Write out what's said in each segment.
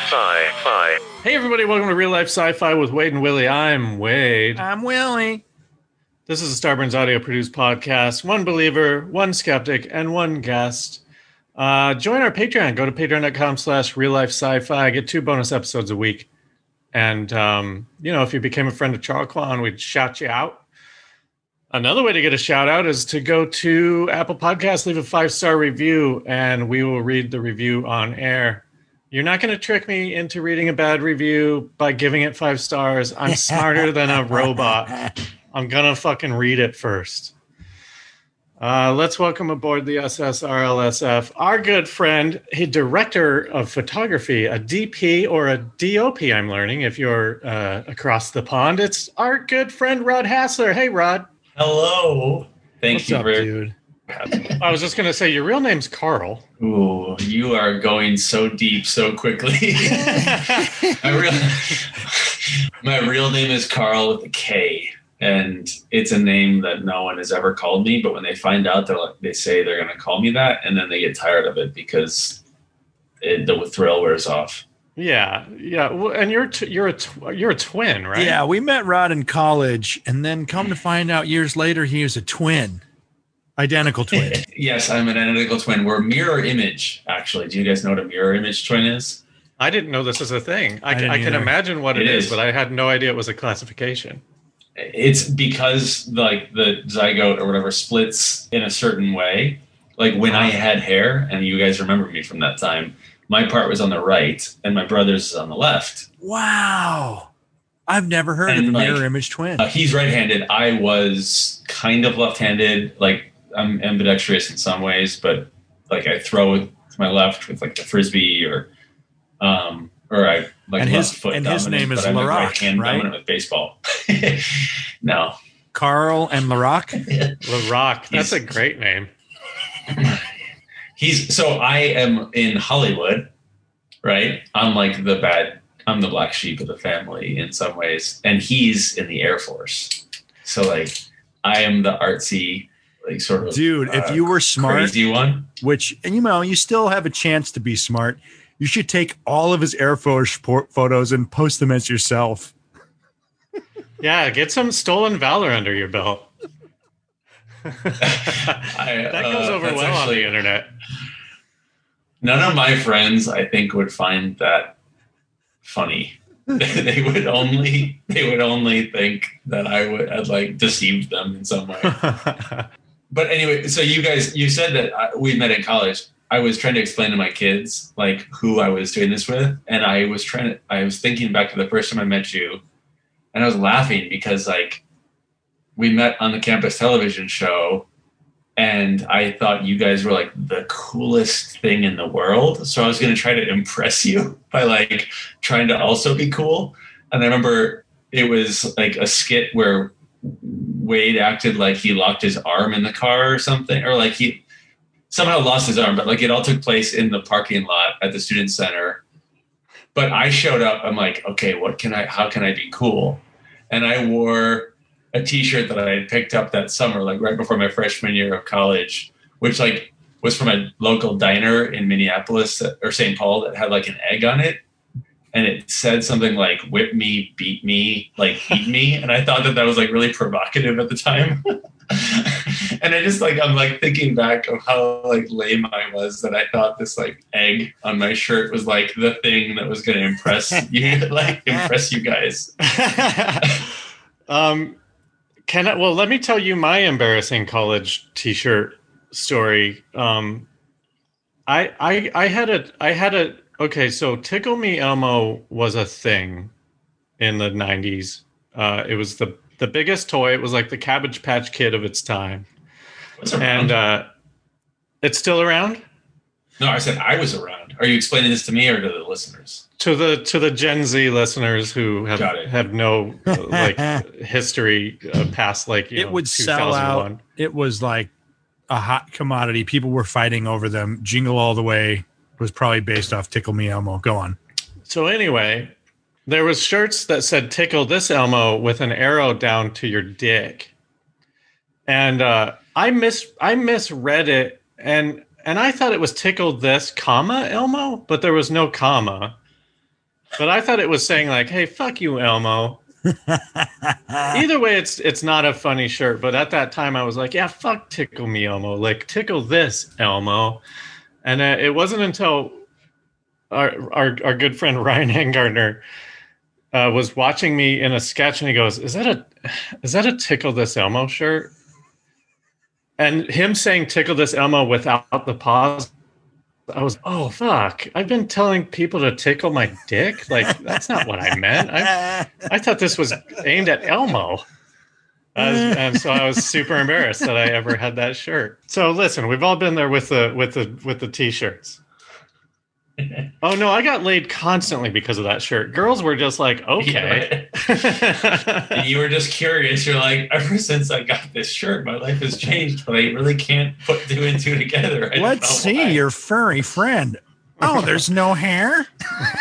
Sci-Fi. Hey everybody, welcome to Real Life Sci-Fi with Wade and Willie. I'm Wade. I'm Willie. This is a Starburns audio produced podcast. One believer, one skeptic, and one guest. Join our Patreon. Go to patreon.com/reallifesci-fi. Get 2 bonus episodes a week. And, if you became a friend of Charles Kwan, we'd shout you out. Another way to get a shout out is to go to Apple Podcasts, leave a 5-star review, and we will read the review on air. You're not going to trick me into reading a bad review by giving it 5 stars. I'm smarter than a robot. I'm going to fucking read it first. Let's welcome aboard the SSRLSF, our good friend, a director of photography, a DP or a DOP, I'm learning, if you're across the pond. It's our good friend, Rod Hassler. Hey, Rod. Hello. What's up, dude? I was just going to say, your real name's Carl. Ooh, you are going so deep so quickly. My real name is Carl with a K, and it's a name that no one has ever called me. But when they find out, they say they're going to call me that, and then they get tired of it because the thrill wears off. Yeah. Well, and you're a twin, right? Yeah, we met Rod in college, and then come to find out years later, he was a twin. Identical twin. Yes, I'm an identical twin. We're mirror image, actually. Do you guys know what a mirror image twin is? I didn't know this was a thing. I can imagine what it is, but I had no idea it was a classification. It's because like the zygote or whatever splits in a certain way. Like when I had hair, and you guys remember me from that time, my part was on the right and my brother's is on the left. Wow. I've never heard of a mirror image twin. He's right-handed. I was kind of left-handed. Like I'm ambidextrous in some ways, but like I throw with my left with like the frisbee or I like and left foot. And dominant, his name is but I'm Larock, right hand right? dominant with baseball. No. Carl and Larock? Larock. That's a great name. I am in Hollywood, right? I'm the black sheep of the family in some ways. And he's in the Air Force. So like I am the artsy, like sort of dude, if you were smart, crazy one, which, and you still have a chance to be smart, you should take all of his Air Force photos and post them as yourself. Yeah, get some stolen valor under your belt. That goes over well on the internet. None of my friends, I think, would find that funny. They would only think that I'd like deceived them in some way. But anyway, so you said that we met in college. I was trying to explain to my kids like who I was doing this with, and I was thinking back to the first time I met you, and I was laughing because like we met on the campus television show, and I thought you guys were like the coolest thing in the world. So I was going to try to impress you by like trying to also be cool. And I remember it was like a skit where Wade acted like he locked his arm in the car or something, or like he somehow lost his arm, but like it all took place in the parking lot at the student center. But I showed up. I'm like, okay, how can I be cool? And I wore a t-shirt that I had picked up that summer, like right before my freshman year of college, which like was from a local diner in Minneapolis or St. Paul that had like an egg on it. And it said something like, whip me, beat me, like eat me. And I thought that was like really provocative at the time. And I just like, I'm like thinking back of how like lame I was that I thought this like egg on my shirt was like the thing that was going to impress you guys. Let me tell you my embarrassing college t-shirt story. So Tickle Me Elmo was a thing in the 90s. It was the biggest toy. It was like the Cabbage Patch Kid of its time. And it's still around? No, I said I was around. Are you explaining this to me or to the listeners? To the Gen Z listeners who have no like history past like it would sell out. It was like a hot commodity. People were fighting over them. Jingle All the Way was probably based off Tickle Me Elmo. Go on. So anyway, there was shirts that said "Tickle this Elmo" with an arrow down to your dick, and I misread it, and I thought it was "Tickle this, comma Elmo," but there was no comma. But I thought it was saying like, "Hey, fuck you, Elmo." Either way, it's not a funny shirt. But at that time, I was like, "Yeah, fuck tickle me, Elmo. Like tickle this, Elmo." And it wasn't until our good friend Ryan Hengartner was watching me in a sketch, and he goes, "Is that a tickle this Elmo shirt?" And him saying "tickle this Elmo" without the pause, I was, oh fuck! I've been telling people to tickle my dick. Like that's not what I meant. I thought this was aimed at Elmo, and so I was super embarrassed that I ever had that shirt. So listen, we've all been there with the t-shirts. Oh no, I got laid constantly because of that shirt. Girls were just like, okay. And you were just curious. You're like, ever since I got this shirt, my life has changed, but I really can't put two and two together. Let's see your furry friend. Oh, there's no hair?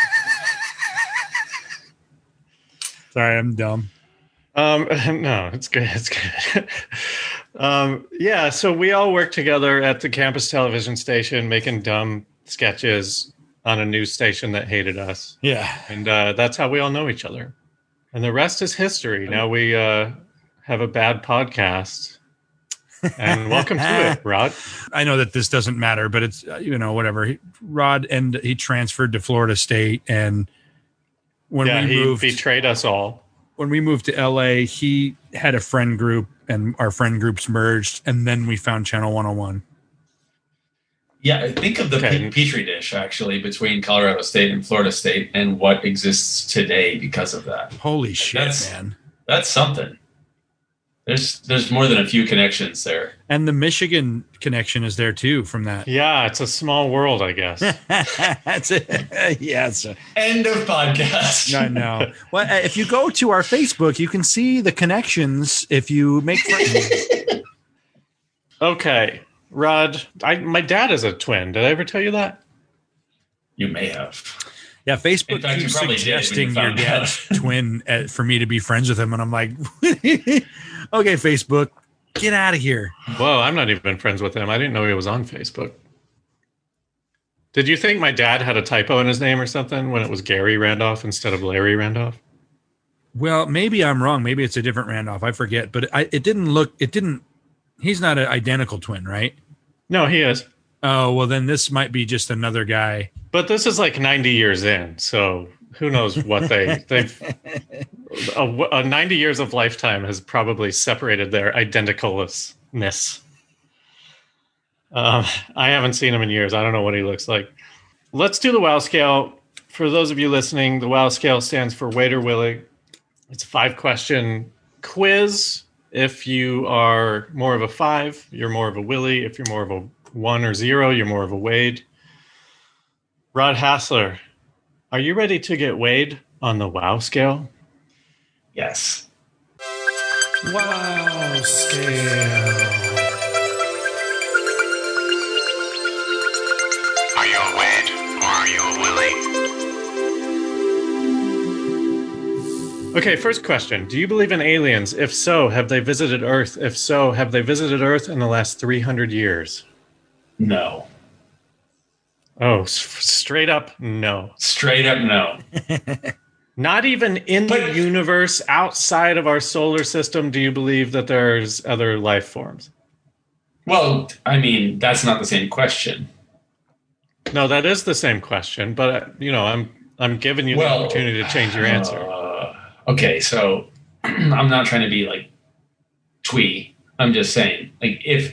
Sorry, I'm dumb. No, it's good. It's good. Yeah, so we all worked together at the campus television station making dumb sketches on a news station that hated us. Yeah. And that's how we all know each other. And the rest is history. Now we have a bad podcast. And welcome to it, Rod. I know that this doesn't matter, but it's, whatever. Rod, and he transferred to Florida State. And when we moved, he betrayed us all. When we moved to LA, he had a friend group and our friend groups merged. And then we found Channel 101. Yeah, think of the petri dish, actually, between Colorado State and Florida State and what exists today because of that. Holy shit, man. That's something. There's more than a few connections there. And the Michigan connection is there, too, from that. Yeah, it's a small world, I guess. That's it. Yeah. End of podcast. I know. Well, if you go to our Facebook, you can see the connections if you make friends. Okay. Rod, my dad is a twin. Did I ever tell you that? You may have. Yeah, Facebook keeps suggesting your dad's twin for me to be friends with him, and I'm like, okay, Facebook, get out of here. Whoa, I'm not even friends with him. I didn't know he was on Facebook. Did you think my dad had a typo in his name or something when it was Gary Randolph instead of Larry Randolph? Well, maybe I'm wrong. Maybe it's a different Randolph. I forget, but it didn't. He's not an identical twin, right? No, he is. Oh, well, then this might be just another guy. But this is like 90 years in, so who knows what they've... 90 years of lifetime has probably separated their identicalness. I haven't seen him in years. I don't know what he looks like. Let's do the WOW scale. For those of you listening, the WOW scale stands for Wade or Willie. It's a 5-question quiz. If you are more of a 5, you're more of a Willie. If you're more of a 1 or 0, you're more of a Wade. Rod Hassler, are you ready to get weighed on the WOW scale? Yes. WOW scale. Are you a Wade or are you a Willie? Okay, first question. Do you believe in aliens? If so, have they visited Earth? If so, have they visited Earth in the last 300 years? No. Oh, straight up no. Straight up no. Not even in the universe outside of our solar system do you believe that there's other life forms? Well, I mean, that's not the same question. No, that is the same question, but I'm giving you the opportunity to change your answer. Okay, so I'm not trying to be like twee. I'm just saying, like, if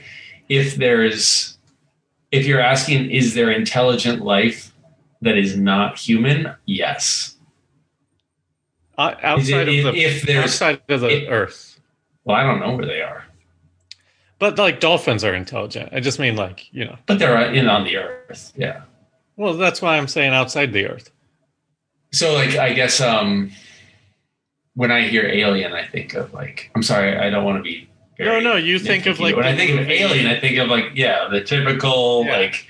you're asking, is there intelligent life that is not human? Yes. Outside of the Earth. Well, I don't know where they are. But like dolphins are intelligent. I just mean But they're on the Earth. Yeah. Well, that's why I'm saying outside the Earth. So like, I guess when I hear alien, I think of like, I'm sorry, I don't want to be. No, you think of like. When I think of alien, I think of like, the typical like,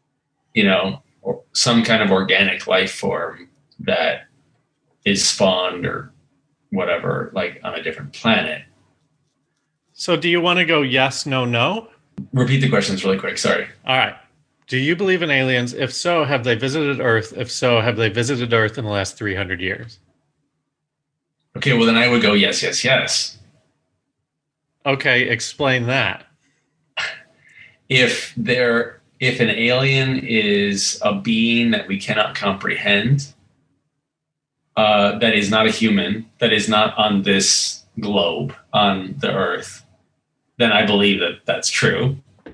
some kind of organic life form that is spawned or whatever, like on a different planet. So do you want to go yes, no, no? Repeat the questions really quick. Sorry. All right. Do you believe in aliens? If so, have they visited Earth? If so, have they visited Earth in the last 300 years? Okay, well then I would go yes, yes, yes. Okay, explain that. If an alien is a being that we cannot comprehend, that is not a human, that is not on this globe, on the Earth, then I believe that that's true.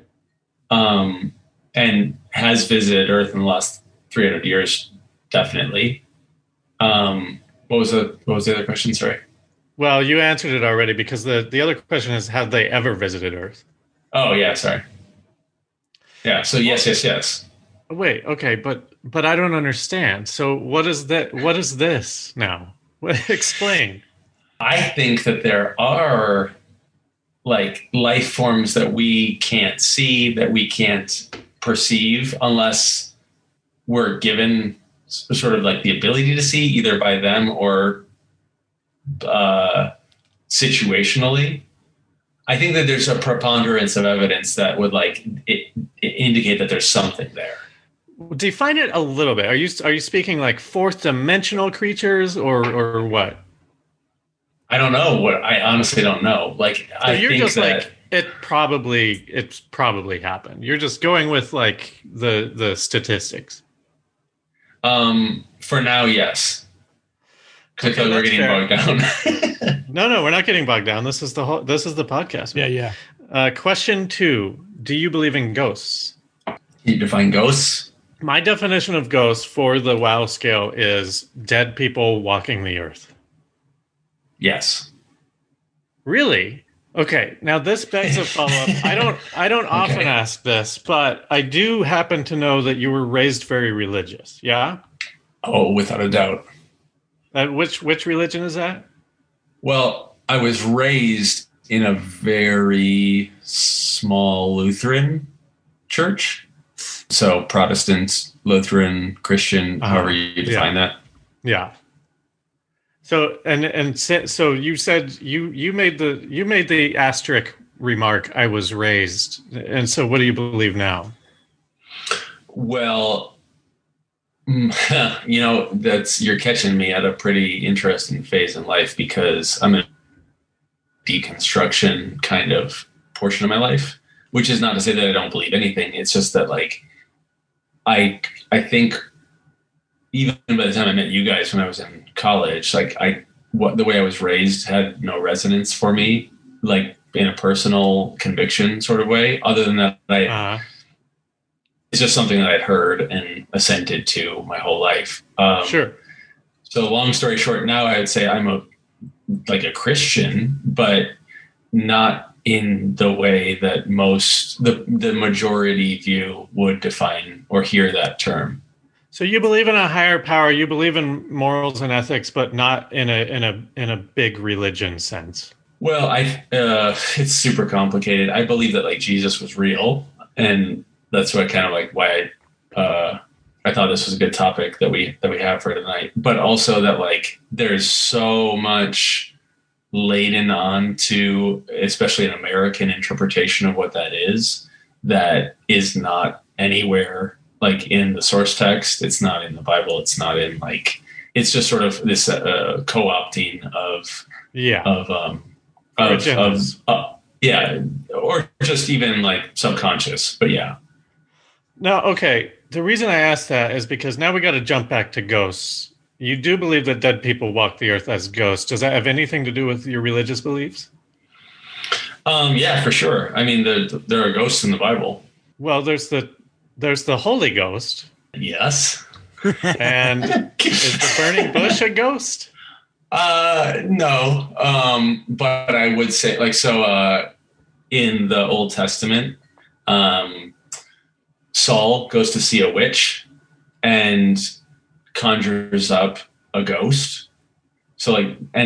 And has visited Earth in the last 300 years, definitely. What was the other question? Sorry. Well, you answered it already because the other question is, have they ever visited Earth? Oh yeah, sorry. Yeah. So yes, yes, yes. Wait, okay, but I don't understand. So what is that? What is this now? Explain. I think that there are like life forms that we can't see, that we can't perceive unless we're given sort of like the ability to see, either by them or situationally. I think that there's a preponderance of evidence that would it indicate that there's something there. Define it a little bit. Are you speaking like fourth dimensional creatures or what? I don't know. I honestly don't know. Like, so I you're think just that like it's probably happened. You're just going with like the statistics. For now, yes. Because we're getting bogged down. No, we're not getting bogged down. This is the podcast. Yeah. Question 2: do you believe in ghosts? Can you define ghosts? My definition of ghosts for the WoW scale is dead people walking the earth. Yes. Really? Okay. Now this begs a follow-up. I don't often ask this, but I do happen to know that you were raised very religious. Yeah? Oh, without a doubt. Which religion is that? Well, I was raised in a very small Lutheran church. So Protestant, Lutheran, Christian, however you define that. Yeah. So so you said you made the asterisk remark, I was raised. And so what do you believe now? Well, you're catching me at a pretty interesting phase in life because I'm in a deconstruction kind of portion of my life, which is not to say that I don't believe anything. It's just that like I think even by the time I met you guys when I was in college, like the way I was raised had no resonance for me, like in a personal conviction sort of way. Other than that, it's just something that I'd heard and assented to my whole life. Sure. So long story short, now I would say I'm a Christian, but not in the way that the majority view would define or hear that term. So you believe in a higher power, you believe in morals and ethics, but not in a big religion sense. Well, it's super complicated. I believe that like Jesus was real, and that's what kind of like why I thought this was a good topic that we have for tonight. But also that like there's so much laden on to, especially an American interpretation of what that is not anywhere like in the source text. It's not in the Bible. It's not in like, it's just sort of this co-opting of or just even like subconscious, but yeah. Now, okay. The reason I asked that is because now we got to jump back to ghosts. You do believe that dead people walk the earth as ghosts. Does that have anything to do with your religious beliefs? Yeah, for sure. I mean, there are ghosts in the Bible. Well, there's the Holy Ghost. Yes. And is the burning bush a ghost? No. But I would say in the Old Testament, Saul goes to see a witch and conjures up a ghost. So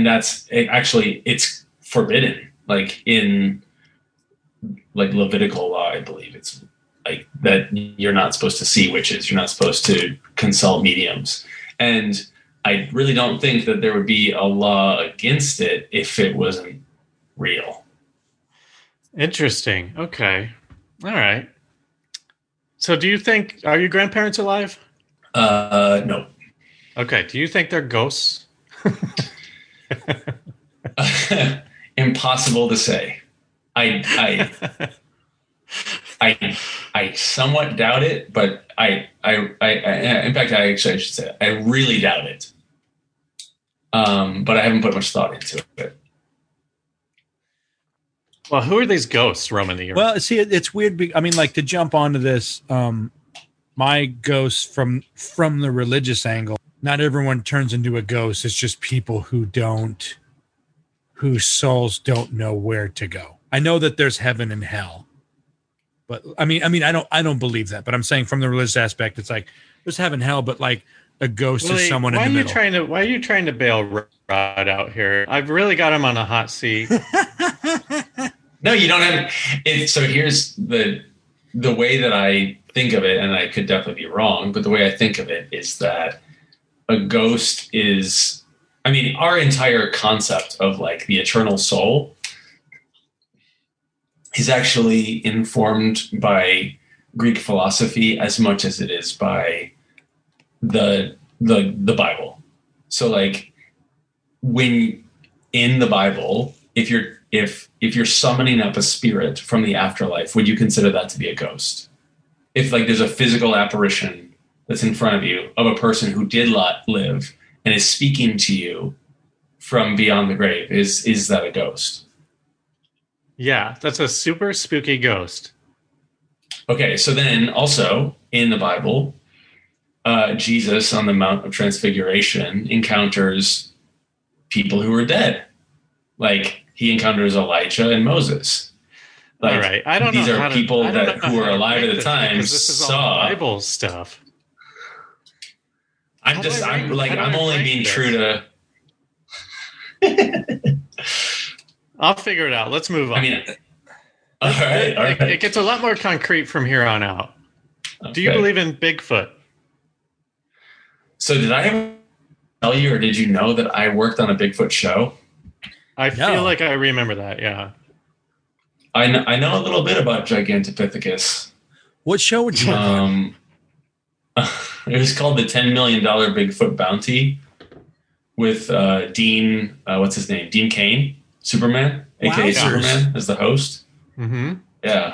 it's forbidden. Like in like Levitical law, I believe it's like that you're not supposed to see witches. You're not supposed to consult mediums. And I really don't think that there would be a law against it if it wasn't real. Interesting. Okay. All right. So do you think, are your grandparents alive? No. Okay. Do you think they're ghosts? Impossible to say. I somewhat doubt it, but in fact, I should say, I really doubt it. But I haven't put much thought into it. Well, who are these ghosts, Roman? Well, see, it's weird. I mean, like, to jump onto this, my ghosts from the religious angle, not everyone turns into a ghost. It's just people whose souls don't know where to go. I know that there's heaven and hell, but I mean, I don't believe that, but I'm saying from the religious aspect, it's like there's heaven and hell, but like a ghost is someone in the middle. Why are you trying to bail Rod out here? I've really got him on a hot seat. No, you don't have it. So here's the way that I think of it, and I could definitely be wrong, but the way I think of it is that a ghost is, I mean, our entire concept of like the eternal soul is actually informed by Greek philosophy as much as it is by the Bible. So like when in the Bible, if you're summoning up a spirit from the afterlife, would you consider that to be a ghost? If like there's a physical apparition that's in front of you of a person who did live and is speaking to you from beyond the grave, is that a ghost? Yeah, that's a super spooky ghost. Okay, so then also in the Bible, Jesus on the Mount of Transfiguration encounters people who are dead. Like he encounters Elijah and Moses. Like, all right, I don't know. These are people who were alive at the time. This is all Bible stuff. I'm only being true to. I'll figure it out. Let's move on. I mean, all right. It gets a lot more concrete from here on out. Okay. Do you believe in Bigfoot? So did I ever tell you, or did you know that I worked on a Bigfoot show? I feel like I remember that, yeah. I know a little bit about Gigantopithecus. What show would you on? It was called the $10 Million Bigfoot Bounty with Dean, what's his name? Dean Cain, Superman, a.k.a. Superman, as the host. Mm-hmm. Yeah.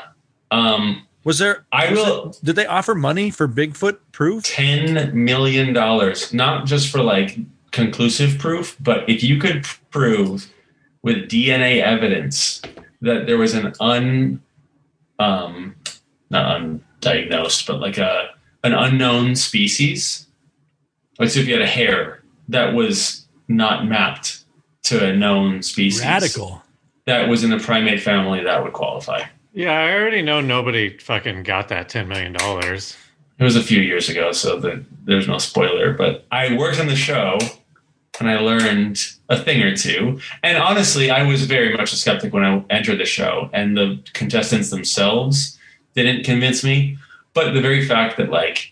Did they offer money for Bigfoot proof? $10 million. Not just for like conclusive proof, but if you could prove with DNA evidence that there was an not undiagnosed, but like an unknown species. Like so if you had a hair that was not mapped to a known species. Radical. That was in the primate family, that would qualify. Yeah, I already know nobody fucking got that $10 million. It was a few years ago, so there's no spoiler, but I worked on the show and I learned a thing or two. And honestly, I was very much a skeptic when I entered the show, and the contestants themselves didn't convince me. But the very fact that like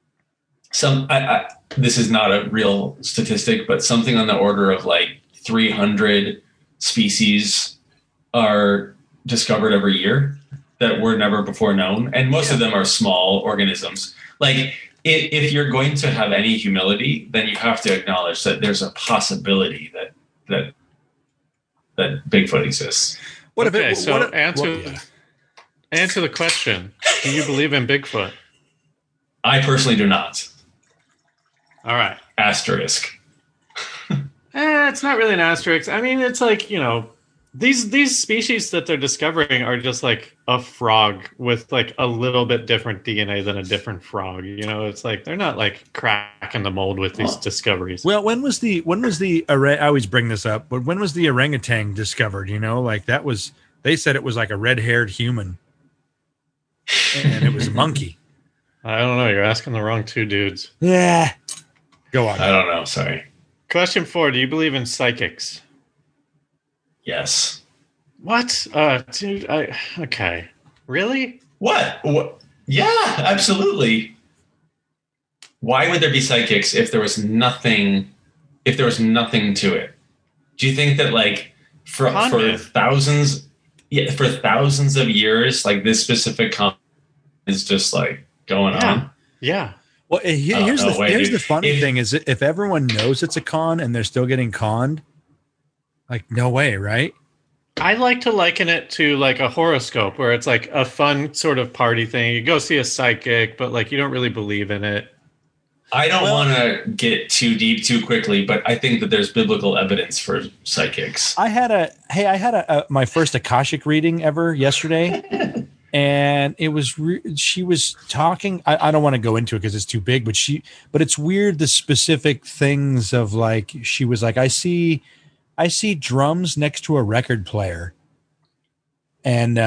this is not a real statistic, but something on the order of like 300 species are discovered every year that were never before known. And most of them are small organisms. Like if you're going to have any humility, then you have to acknowledge that there's a possibility that Bigfoot exists. Answer the question. Do you believe in Bigfoot? I personally do not. All right. Asterisk. It's not really an asterisk. I mean, it's like, these species that they're discovering are just like a frog with like a little bit different DNA than a different frog. It's like they're not like cracking the mold with these discoveries. Well, when was the I always bring this up, but when was the orangutan discovered? Like that was, they said it was like a red-haired human and it was a monkey. I don't know. You're asking the wrong two dudes. Yeah. Go on. I don't know. Sorry. Question 4. Do you believe in psychics? Yes. What? Dude, okay. Really? What? Yeah, absolutely. Why would there be psychics if there was nothing to it? Do you think that like for thousands of years, like this specific concept is just like going on. Yeah. Well, here's dude. the funny thing is if everyone knows it's a con and they're still getting conned, like no way, right? I like to liken it to like a horoscope where it's like a fun sort of party thing. You go see a psychic, but like you don't really believe in it. I don't want to get too deep too quickly, but I think that there's biblical evidence for psychics. I had my first Akashic reading ever yesterday. And it was she was talking. I don't want to go into it because it's too big, but it's weird the specific things of like she was like I see drums next to a record player, and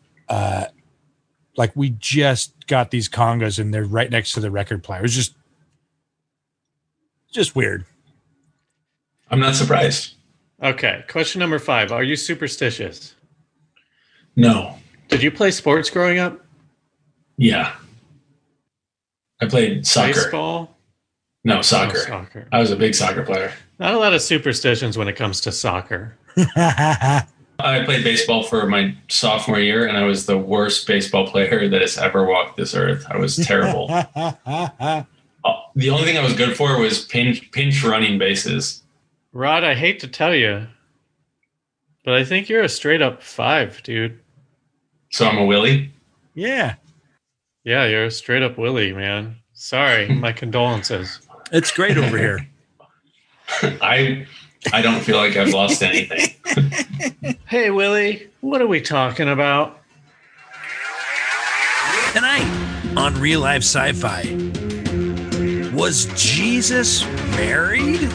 like we just got these congas and they're right next to the record player. It was just weird. I'm not surprised. Okay, question number 5: are you superstitious? No. Did you play sports growing up? Yeah. I played soccer. Baseball? No, soccer. Oh, soccer. I was a big soccer player. Not a lot of superstitions when it comes to soccer. I played baseball for my sophomore year, and I was the worst baseball player that has ever walked this earth. I was terrible. The only thing I was good for was pinch running bases. Rod, I hate to tell you, but I think you're a straight up 5, dude. So I'm a Willie? Yeah. Yeah, you're a straight up Willie, man. Sorry, my condolences. It's great over here. I don't feel like I've lost anything. Hey, Willie, what are we talking about? Tonight on Real Life Sci-Fi, was Jesus married?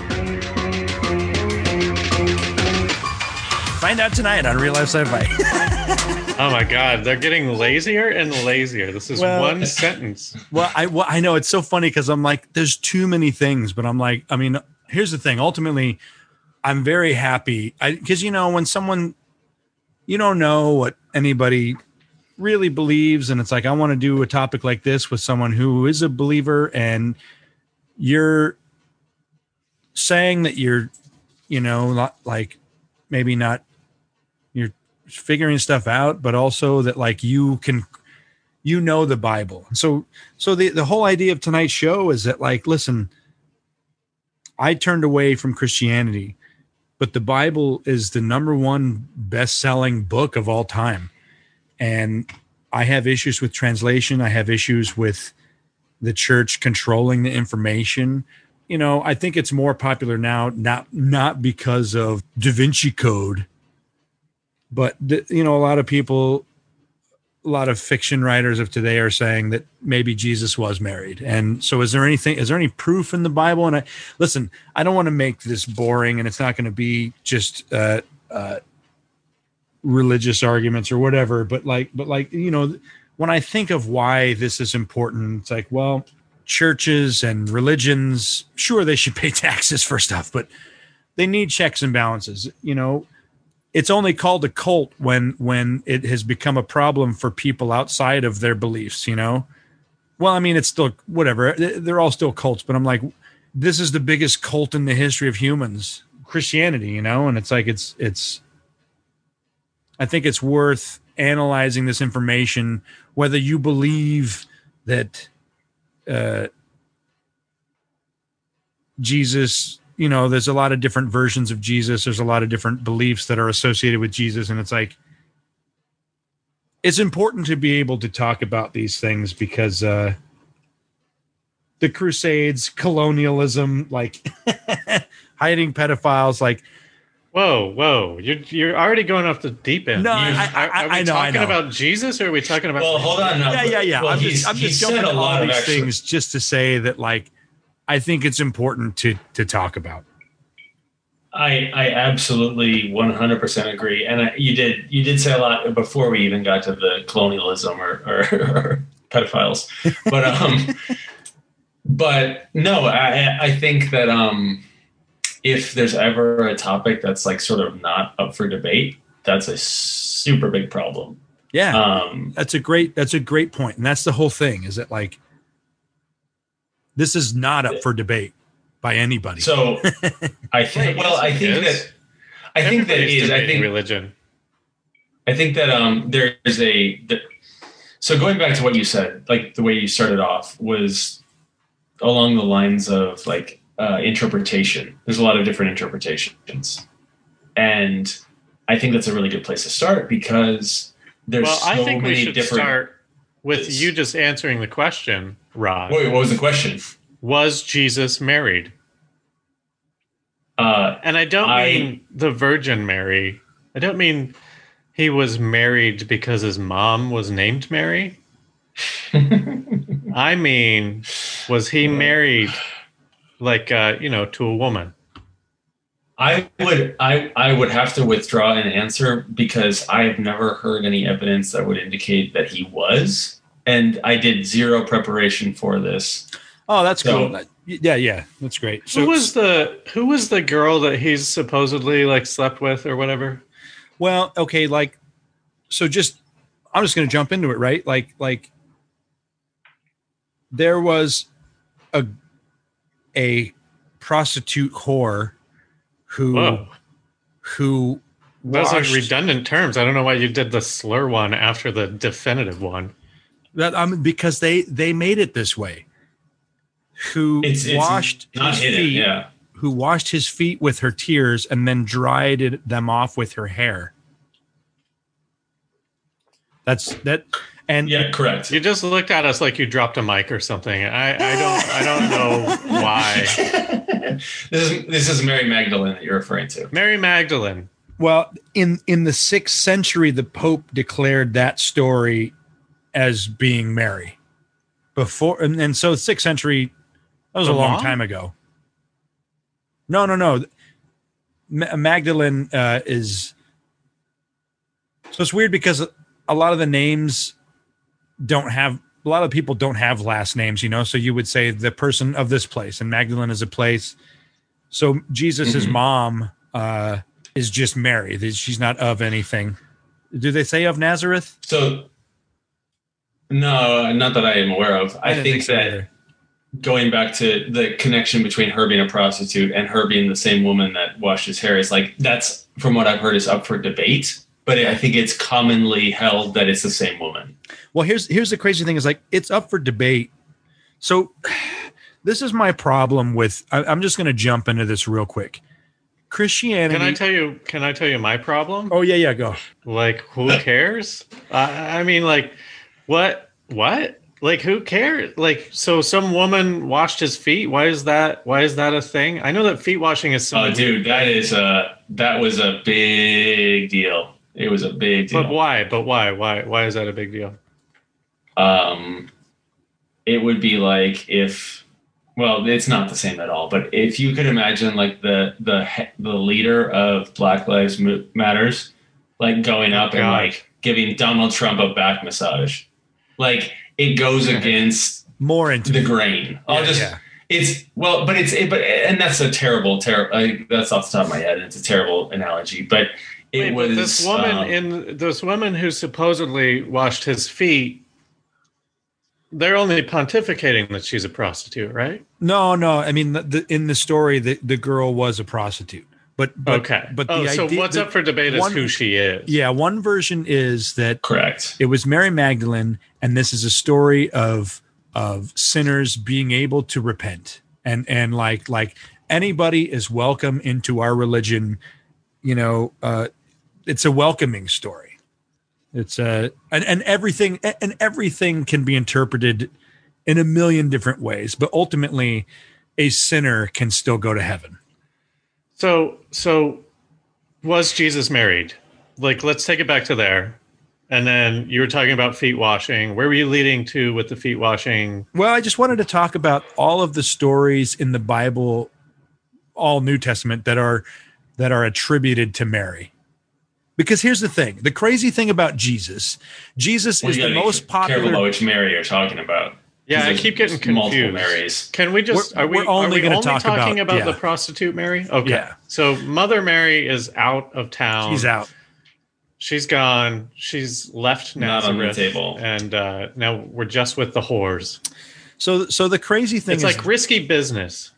Find out tonight on Real Life Sci-Fi. Oh my God, they're getting lazier and lazier. This is one sentence. Well, I know it's so funny because I'm like, there's too many things, but I'm like, I mean, here's the thing. Ultimately, I'm very happy because when someone, you don't know what anybody really believes, and it's like I want to do a topic like this with someone who is a believer, and you're saying that you're, like maybe not. You're figuring stuff out, but also that like you know the Bible. So the whole idea of tonight's show is that like, listen, I turned away from Christianity, but the Bible is the number one best-selling book of all time. And I have issues with translation. I have issues with the church controlling the information. I think it's more popular now, not because of Da Vinci Code, but a lot of people, a lot of fiction writers of today are saying that maybe Jesus was married. And so is there any proof in the Bible? And I don't want to make this boring, and it's not going to be just religious arguments or whatever, but when I think of why this is important, it's like, well, churches and religions, sure, they should pay taxes for stuff, but they need checks and balances. It's only called a cult when it has become a problem for people outside of their beliefs, Well, I mean, it's still whatever. They're all still cults, but I'm like, this is the biggest cult in the history of humans, Christianity, and it's like, it's, I think it's worth analyzing this information, whether you believe that Jesus, there's a lot of different versions of Jesus. There's a lot of different beliefs that are associated with Jesus. And it's like, it's important to be able to talk about these things because the Crusades, colonialism, like hiding pedophiles, like, Whoa! You're already going off the deep end. No, are we talking about Jesus, or are we talking about? Well, hold on. No. Yeah. Well, I'm just jumping a lot on of these things just to say that, like, I think it's important to talk about. I absolutely 100% agree, and you did say a lot before we even got to the colonialism or pedophiles, but no, I think that if there's ever a topic that's like sort of not up for debate, that's a super big problem. Yeah, that's a great point, and that's the whole thing. Is that like this is not up for debate by anybody. So I think. Well, I think that it is. I think religion. I think that there's So going back to what you said, like the way you started off was along the lines of like interpretation. There's a lot of different interpretations, and I think that's a really good place to start because there's I think we should different. start with you just answering the question, Rod. Wait, what was the question? Was Jesus married? And I don't mean the Virgin Mary. I don't mean he was married because his mom was named Mary. I mean, was he married like to a woman? I would have to withdraw an answer because I have never heard any evidence that would indicate that he was, and I did zero preparation for this. Oh, that's cool. Yeah, that's great. So, who was the girl that he's supposedly like slept with or whatever? Well, okay, I'm just going to jump into it, right? Like there was a prostitute whore who those are redundant terms. I don't know why you did the slur one after the definitive one. Because they made it this way. Who washed his feet with her tears and then dried them off with her hair. That's that. And yeah, correct. You just looked at us like you dropped a mic or something. I don't know why. This is Mary Magdalene that you're referring to. Mary Magdalene. Well, in the 6th century, the Pope declared that story as being Mary. Before and so 6th century, that was a long time ago. No. Magdalene is. So it's weird because a lot of the names a lot of people don't have last names, so you would say the person of this place, and Magdalene is a place. So Jesus's mom is just Mary. She's not of anything. Do they say of Nazareth? So no, not that I am aware of. I think that either. Going back to the connection between her being a prostitute and her being the same woman that washed his hair is like, that's from what I've heard is up for debate. But I think it's commonly held that it's the same woman. Well, here's the crazy thing is like it's up for debate. So this is my problem with. I'm just going to jump into this real quick. Christianity. Can I tell you my problem? Oh yeah, go. Like, who cares? I mean, like, what? Like, who cares? Like, so some woman washed his feet. Why is that a thing? I know that feet washing is. Oh, dude, that was a big deal. It was a big deal. But why? Why is that a big deal? It would be like it's not the same at all. But if you could imagine like the leader of Black Lives Matters, like going up and like giving Donald Trump a back massage, like it goes against more into the grain. And that's a terrible. That's off the top of my head. And it's a terrible analogy, but. But this woman who supposedly washed his feet, they're only pontificating that she's a prostitute, right? No. I mean, in the story, the girl was a prostitute. But okay. But so what's up for debate is who she is. Yeah, one version is that correct. It was Mary Magdalene, and this is a story of sinners being able to repent, and like anybody is welcome into our religion. It's a welcoming story. It's and everything can be interpreted in a million different ways, but ultimately a sinner can still go to heaven. So was Jesus married? Like, let's take it back to there. And then you were talking about feet washing. Where were you leading to with the feet washing? Well, I just wanted to talk about all of the stories in the Bible, all New Testament that are attributed to Mary. Because here's the thing. The crazy thing about Jesus is the most popular. Careful about which Mary you're talking about. Yeah, I keep getting confused. Multiple Marys. Can we just are we only talking about the prostitute Mary? Okay. Yeah. So Mother Mary is out of town. She's out. She's gone. She's left Nazareth. Not on the table. And now we're just with the whores. So the crazy thing is like risky business.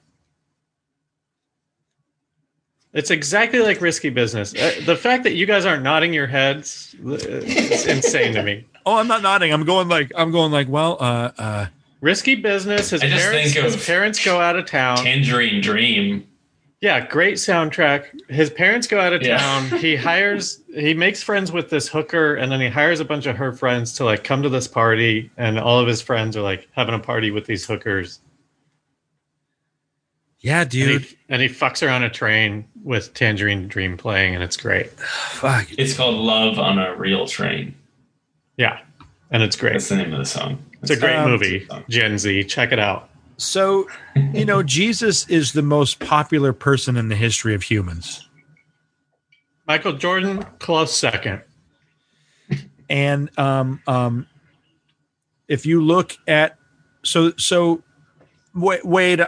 It's exactly like risky business. The fact that you guys aren't nodding your heads is insane to me. Oh, I'm not nodding. I'm going like, well, Risky Business. His parents go out of town. Tangerine Dream. Yeah, great soundtrack. His parents go out of town. He makes friends with this hooker, and then he hires a bunch of her friends to like come to this party, and all of his friends are like having a party with these hookers. Yeah, dude. And he fucks her on a train with Tangerine Dream playing, and it's great. Fuck. It's called Love on a Real Train. Yeah, and it's great. That's the name of the song. It's a great movie. Gen Z, check it out. So, Jesus is the most popular person in the history of humans. Michael Jordan, close second. And if you look at Wade,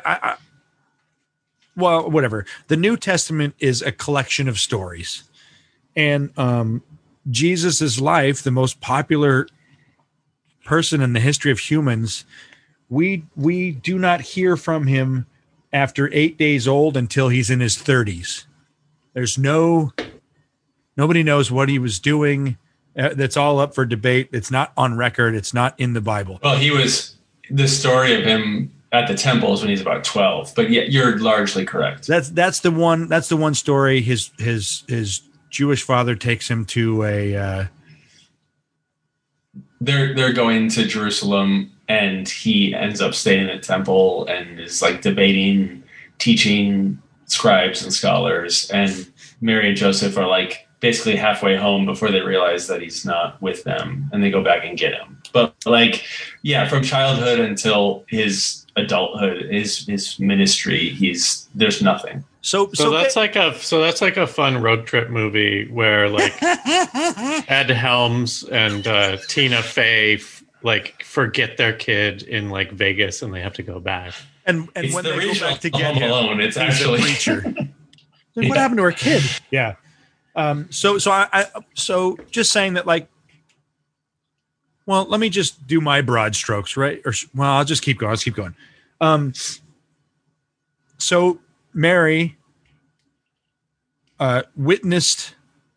well, whatever. The New Testament is a collection of stories, and Jesus's life, the most popular person in the history of humans, we do not hear from him after 8 days old until he's in his 30s. There's nobody knows what he was doing. That's all up for debate. It's not on record. It's not in the Bible. Well, the story of him at the temple is when he's about 12, but yeah, you're largely correct. That's the one story. His Jewish father takes him to a. They're going to Jerusalem, and he ends up staying in the temple and is like debating, teaching scribes and scholars. And Mary and Joseph are like basically halfway home before they realize that he's not with them, and they go back and get him. But like, yeah, from childhood until his adulthood, his ministry, there's nothing. So that's like a fun road trip movie where like Ed Helms and Tina Fey like forget their kid in like Vegas and they have to go back. And when they go back to get him, alone, it's actually a preacher. What happened to our kid? Yeah. So just saying that, like, well, let me just do my broad strokes, right? I'll just keep going. Let's keep going. So Mary witnessed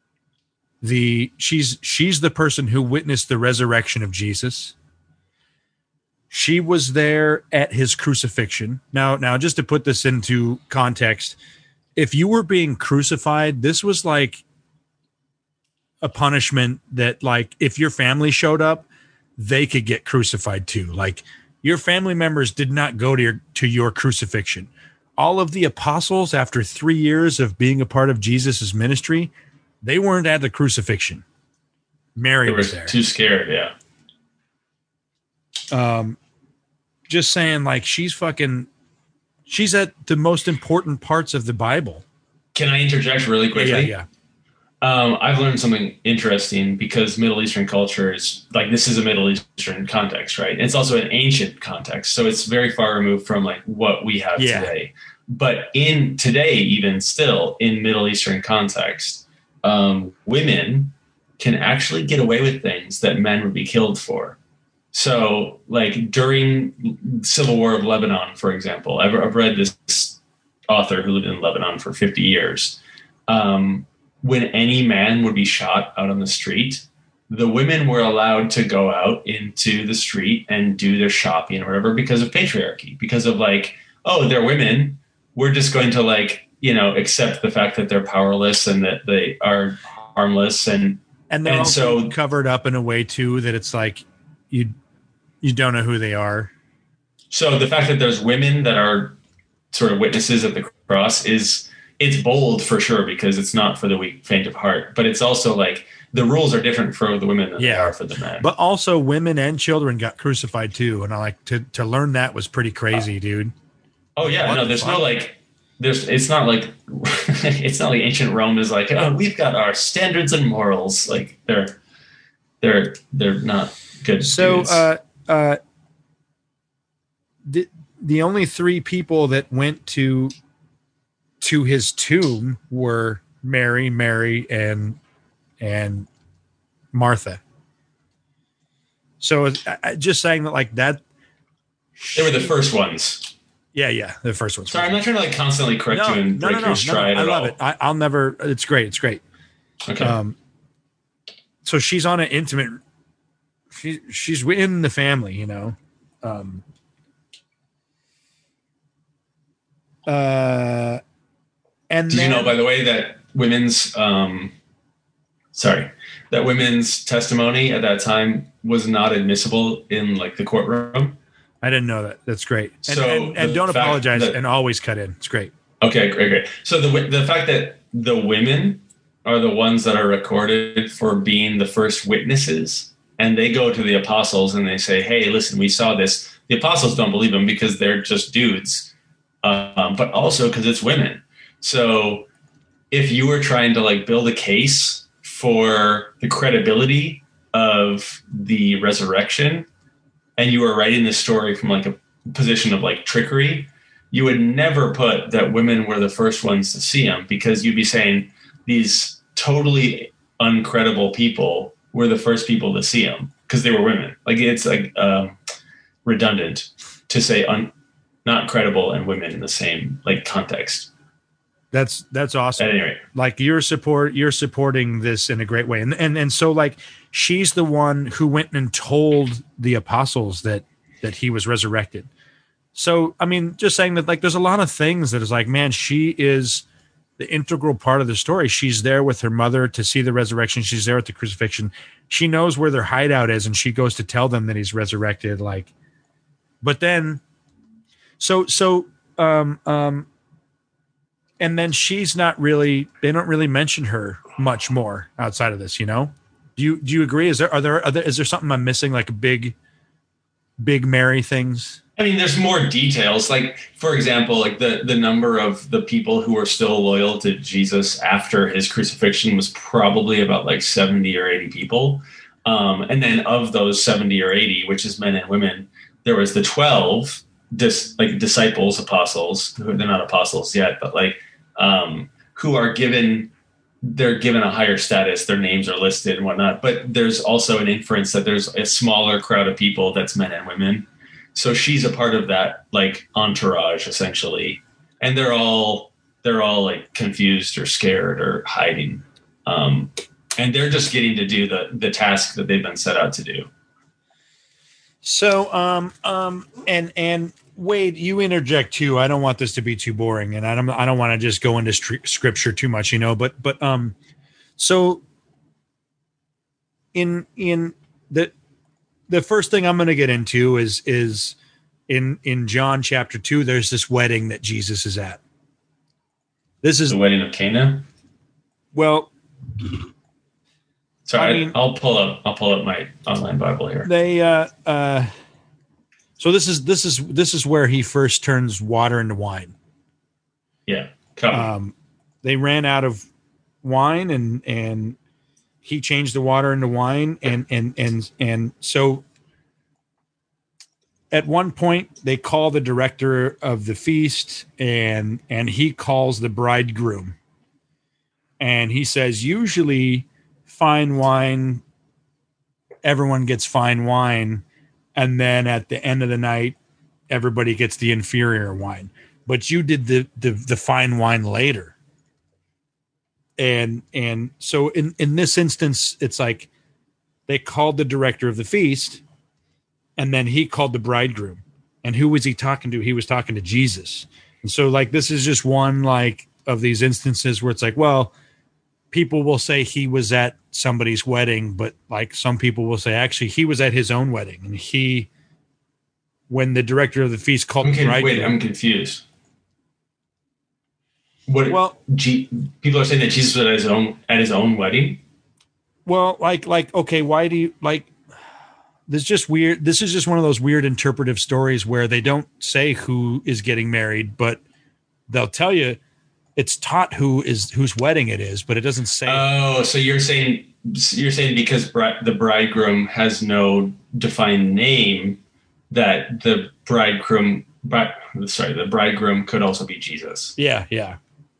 she's the person who witnessed the resurrection of Jesus. She was there at his crucifixion. Now, just to put this into context, if you were being crucified, this was like a punishment that, like, if your family showed up, they could get crucified too. Like, your family members did not go to your crucifixion. All of the apostles, after 3 years of being a part of Jesus's ministry, they weren't at the crucifixion. Mary was there. Too scared, yeah. Just saying, like, she's at the most important parts of the Bible. Can I interject really quickly? Yeah. I've learned something interesting because Middle Eastern culture is like, this is a Middle Eastern context, right? And it's also an ancient context. So it's very far removed from like what we have today. But in today, even still in Middle Eastern context, women can actually get away with things that men would be killed for. So like during Civil War of Lebanon, for example, I've read this author who lived in Lebanon for 50 years. When any man would be shot out on the street, the women were allowed to go out into the street and do their shopping or whatever because of patriarchy, because of like, oh, they're women. We're just going to like, accept the fact that they're powerless and that they are harmless. And they're also covered up in a way too, that it's like, you don't know who they are. So the fact that there's women that are sort of witnesses at the cross it's bold for sure, because it's not for the weak, faint of heart, but it's also like the rules are different for the women than they are for the men. But also women and children got crucified too. And I like to learn that was pretty crazy, dude. Oh yeah. No, there's no like, it's not like ancient Rome is like, oh, we've got our standards and morals. Like they're not good. So, the only three people that went to his tomb were Mary, and Martha. So just saying that, like that, they were the first ones. Yeah, the first ones. Sorry, I'm not trying to like constantly correct you and break your stride. I love it. I'll never. It's great. Okay. So she's on an intimate she's in the family, you know. And Did then, you know, by the way, that women's testimony at that time was not admissible in like the courtroom? I didn't know that. That's great. So And don't fact apologize that, and always cut in. It's great. Okay, great. So the fact that the women are the ones that are recorded for being the first witnesses, and they go to the apostles and they say, "Hey, listen, we saw this." The apostles don't believe them because they're just dudes, but also because it's women. So if you were trying to like build a case for the credibility of the resurrection, and you were writing this story from like a position of like trickery, you would never put that women were the first ones to see him, because you'd be saying these totally uncredible people were the first people to see him because they were women. Like it's like redundant to say not credible and women in the same like context. That's awesome. At any rate. Like you're supporting this in a great way. And so like she's the one who went and told the apostles that he was resurrected. So, I mean, just saying that like there's a lot of things that is like, man, she is the integral part of the story. She's there with her mother to see the resurrection. She's there at the crucifixion. She knows where their hideout is, and she goes to tell them that he's resurrected. Like, but then, and then she's not really. They don't really mention her much more outside of this. You know, do you agree? Is there something I'm missing? Like big Mary things? I mean, there's more details. Like, for example, like the number of the people who were still loyal to Jesus after his crucifixion was probably about like 70 or 80 people. And then of those 70 or 80, which is men and women, there was the 12 disciples, apostles, who they're not apostles yet, but like who are given a higher status. Their names are listed and whatnot. But there's also an inference that there's a smaller crowd of people that's men and women. So she's a part of that like entourage essentially, and they're all like confused or scared or hiding, and they're just getting to do the task that they've been set out to do. So and Wade, you interject too. I don't want this to be too boring, and I don't want to just go into scripture too much, you know. But so in the first thing I'm going to get into is in John chapter 2, there's this wedding that Jesus is at. This is the wedding of Cana. Well, sorry, I mean, I'll pull up my online Bible here. They so this is where he first turns water into wine. Yeah. They ran out of wine and he changed the water into wine, and so at one point they call the director of the feast, and he calls the bridegroom, and he says, usually fine wine, everyone gets fine wine, and then at the end of the night everybody gets the inferior wine, but you did the fine wine later. And so in this instance, it's like they called the director of the feast, and then he called the bridegroom. And who was he talking to? He was talking to Jesus. And so like this is just one like of these instances where it's like, well, people will say he was at somebody's wedding, but like some people will say actually he was at his own wedding. And when the director of the feast called the bridegroom. Wait, I'm confused. Well, people are saying that Jesus was at his own wedding. Well, like, okay, why do you like? This is just weird. This is just one of those weird interpretive stories where they don't say who is getting married, but they'll tell you it's taught whose wedding it is, but it doesn't say. Oh, so you're saying because the bridegroom has no defined name, that the bridegroom could also be Jesus. Yeah.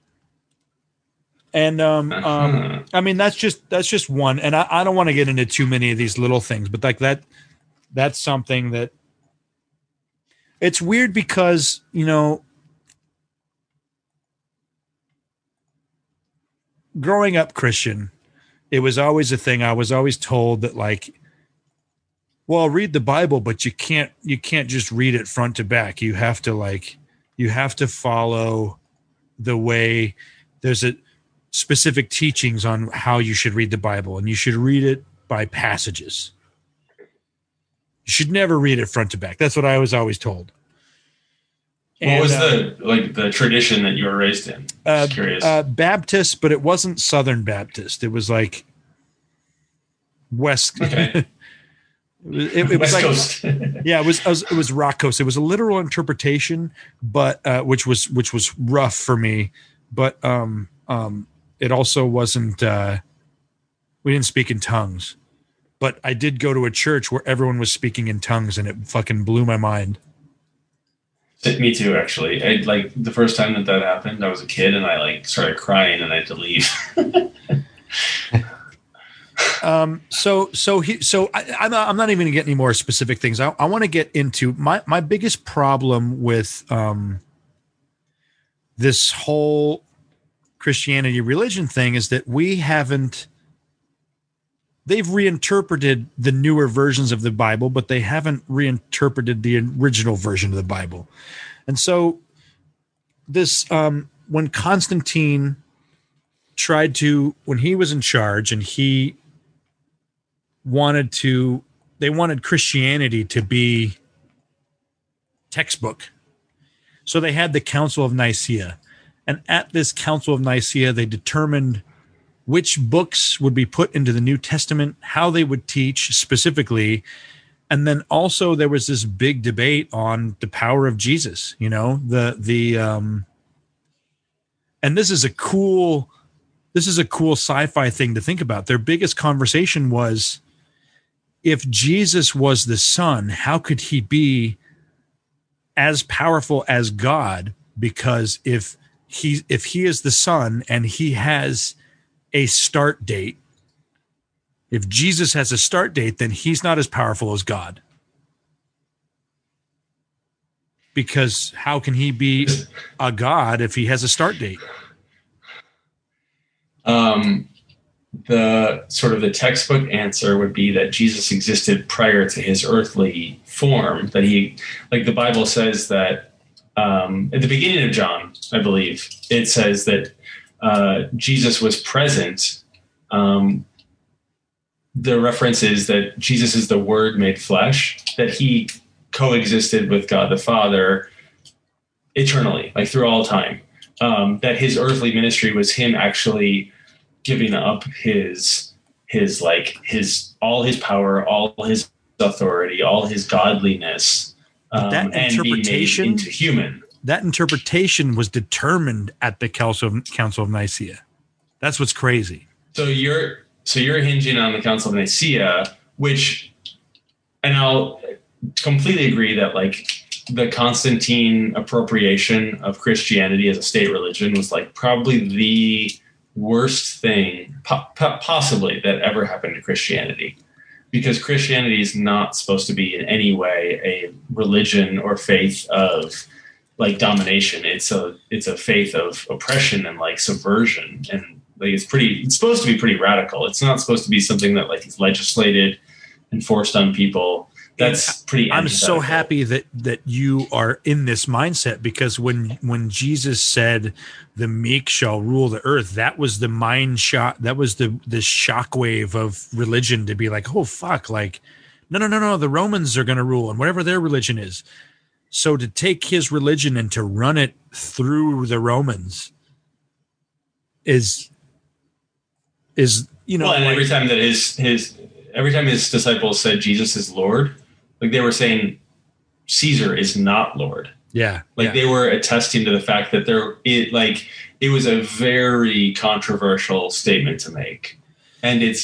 And I mean that's just one, and I don't want to get into too many of these little things, but like that's something that it's weird because, you know, growing up Christian, it was always a thing. I was always told that like well, read the Bible, but you can't just read it front to back. You have to follow the way. There's a specific teachings on how you should read the Bible, and you should read it by passages. You should never read it front to back. That's what I was always told. What was the tradition that you were raised in? Just curious. Baptist, but it wasn't Southern Baptist. It was like West. Okay. It was West like, Coast. yeah, it was Rock Coast. It was a literal interpretation, but which was rough for me. But it also wasn't. We didn't speak in tongues, but I did go to a church where everyone was speaking in tongues, and it fucking blew my mind. Me too, actually. I, like the first time that happened, I was a kid and I like started crying and I had to leave. I'm not even gonna get any more specific things. I want to get into my biggest problem with this whole Christianity religion thing is that they've reinterpreted the newer versions of the Bible, but they haven't reinterpreted the original version of the Bible. And so this, when Constantine when he was in charge and they wanted Christianity to be textbook. So they had the Council of Nicaea. And at this Council of Nicaea, they determined which books would be put into the New Testament, how they would teach specifically. And then also there was this big debate on the power of Jesus, and this is a cool sci-fi thing to think about. Their biggest conversation was, if Jesus was the Son, how could he be as powerful as God? Because if he is the Son and he has a start date, if Jesus has a start date, then he's not as powerful as God. Because how can he be a God if he has a start date? The sort of the textbook answer would be that Jesus existed prior to his earthly form, that he, like the Bible says that at the beginning of John, I believe, it says that Jesus was present. The reference is that Jesus is the Word made flesh, that he coexisted with God the Father eternally, like through all time. That his earthly ministry was him actually giving up his all his power, all his authority, all his godliness, that interpretation and being made into human. That interpretation was determined at the Council of Nicaea. That's what's crazy. So you're hinging on the Council of Nicaea, and I'll completely agree that like the Constantine appropriation of Christianity as a state religion was like probably the worst thing possibly that ever happened to Christianity, because Christianity is not supposed to be in any way a religion or faith of like domination. It's a faith of oppression and like subversion, and like it's supposed to be pretty radical. It's not supposed to be something that like is legislated and forced on people. That's pretty. I'm so happy that you are in this mindset, because when Jesus said the meek shall rule the earth, that was the mind shot. That was the shockwave of religion to be like, oh fuck, like no, the Romans are going to rule and whatever their religion is. So to take his religion and to run it through the Romans is well, and every time that every time his disciples said Jesus is Lord, like they were saying Caesar is not Lord. Yeah. Like they were attesting to the fact that it was a very controversial statement to make. And it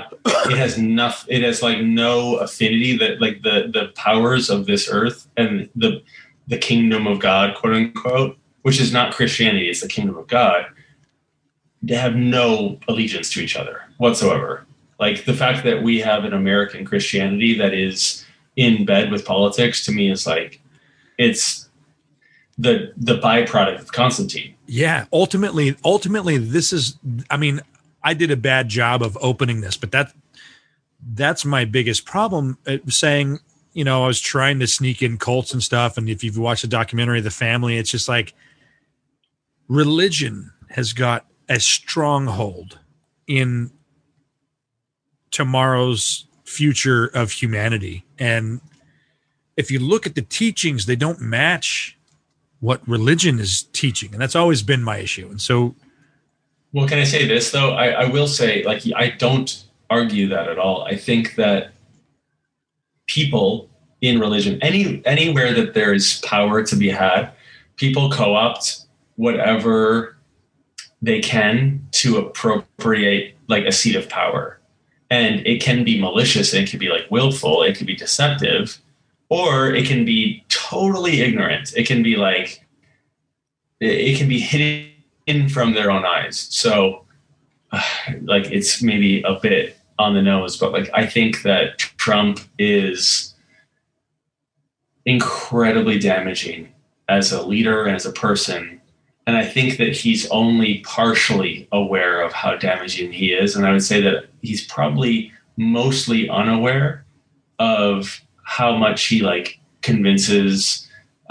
has like no affinity that like the powers of this earth and the kingdom of God, quote unquote, which is not Christianity, it's the kingdom of God, they have no allegiance to each other whatsoever. Like the fact that we have an American Christianity that is in bed with politics, to me is like, it's the byproduct of Constantine. Yeah. Ultimately this is, I mean, I did a bad job of opening this, but that's my biggest problem. Saying, you know, I was trying to sneak in cults and stuff, and if you've watched the documentary The Family, it's just like religion has got a stronghold in tomorrow's future of humanity. And if you look at the teachings, they don't match what religion is teaching. And that's always been my issue. And so, well, can I say this though? I will say, like, I don't argue that at all. I think that people in religion, anywhere that there is power to be had, people co-opt whatever they can to appropriate like a seat of power. And it can be malicious, it can be like willful, it can be deceptive, or it can be totally ignorant. It can be like, it can be hidden from their own eyes. So like, it's maybe a bit on the nose, but like, I think that Trump is incredibly damaging as a leader and as a person. And I think that he's only partially aware of how damaging he is. And I would say that he's probably mostly unaware of how much he like convinces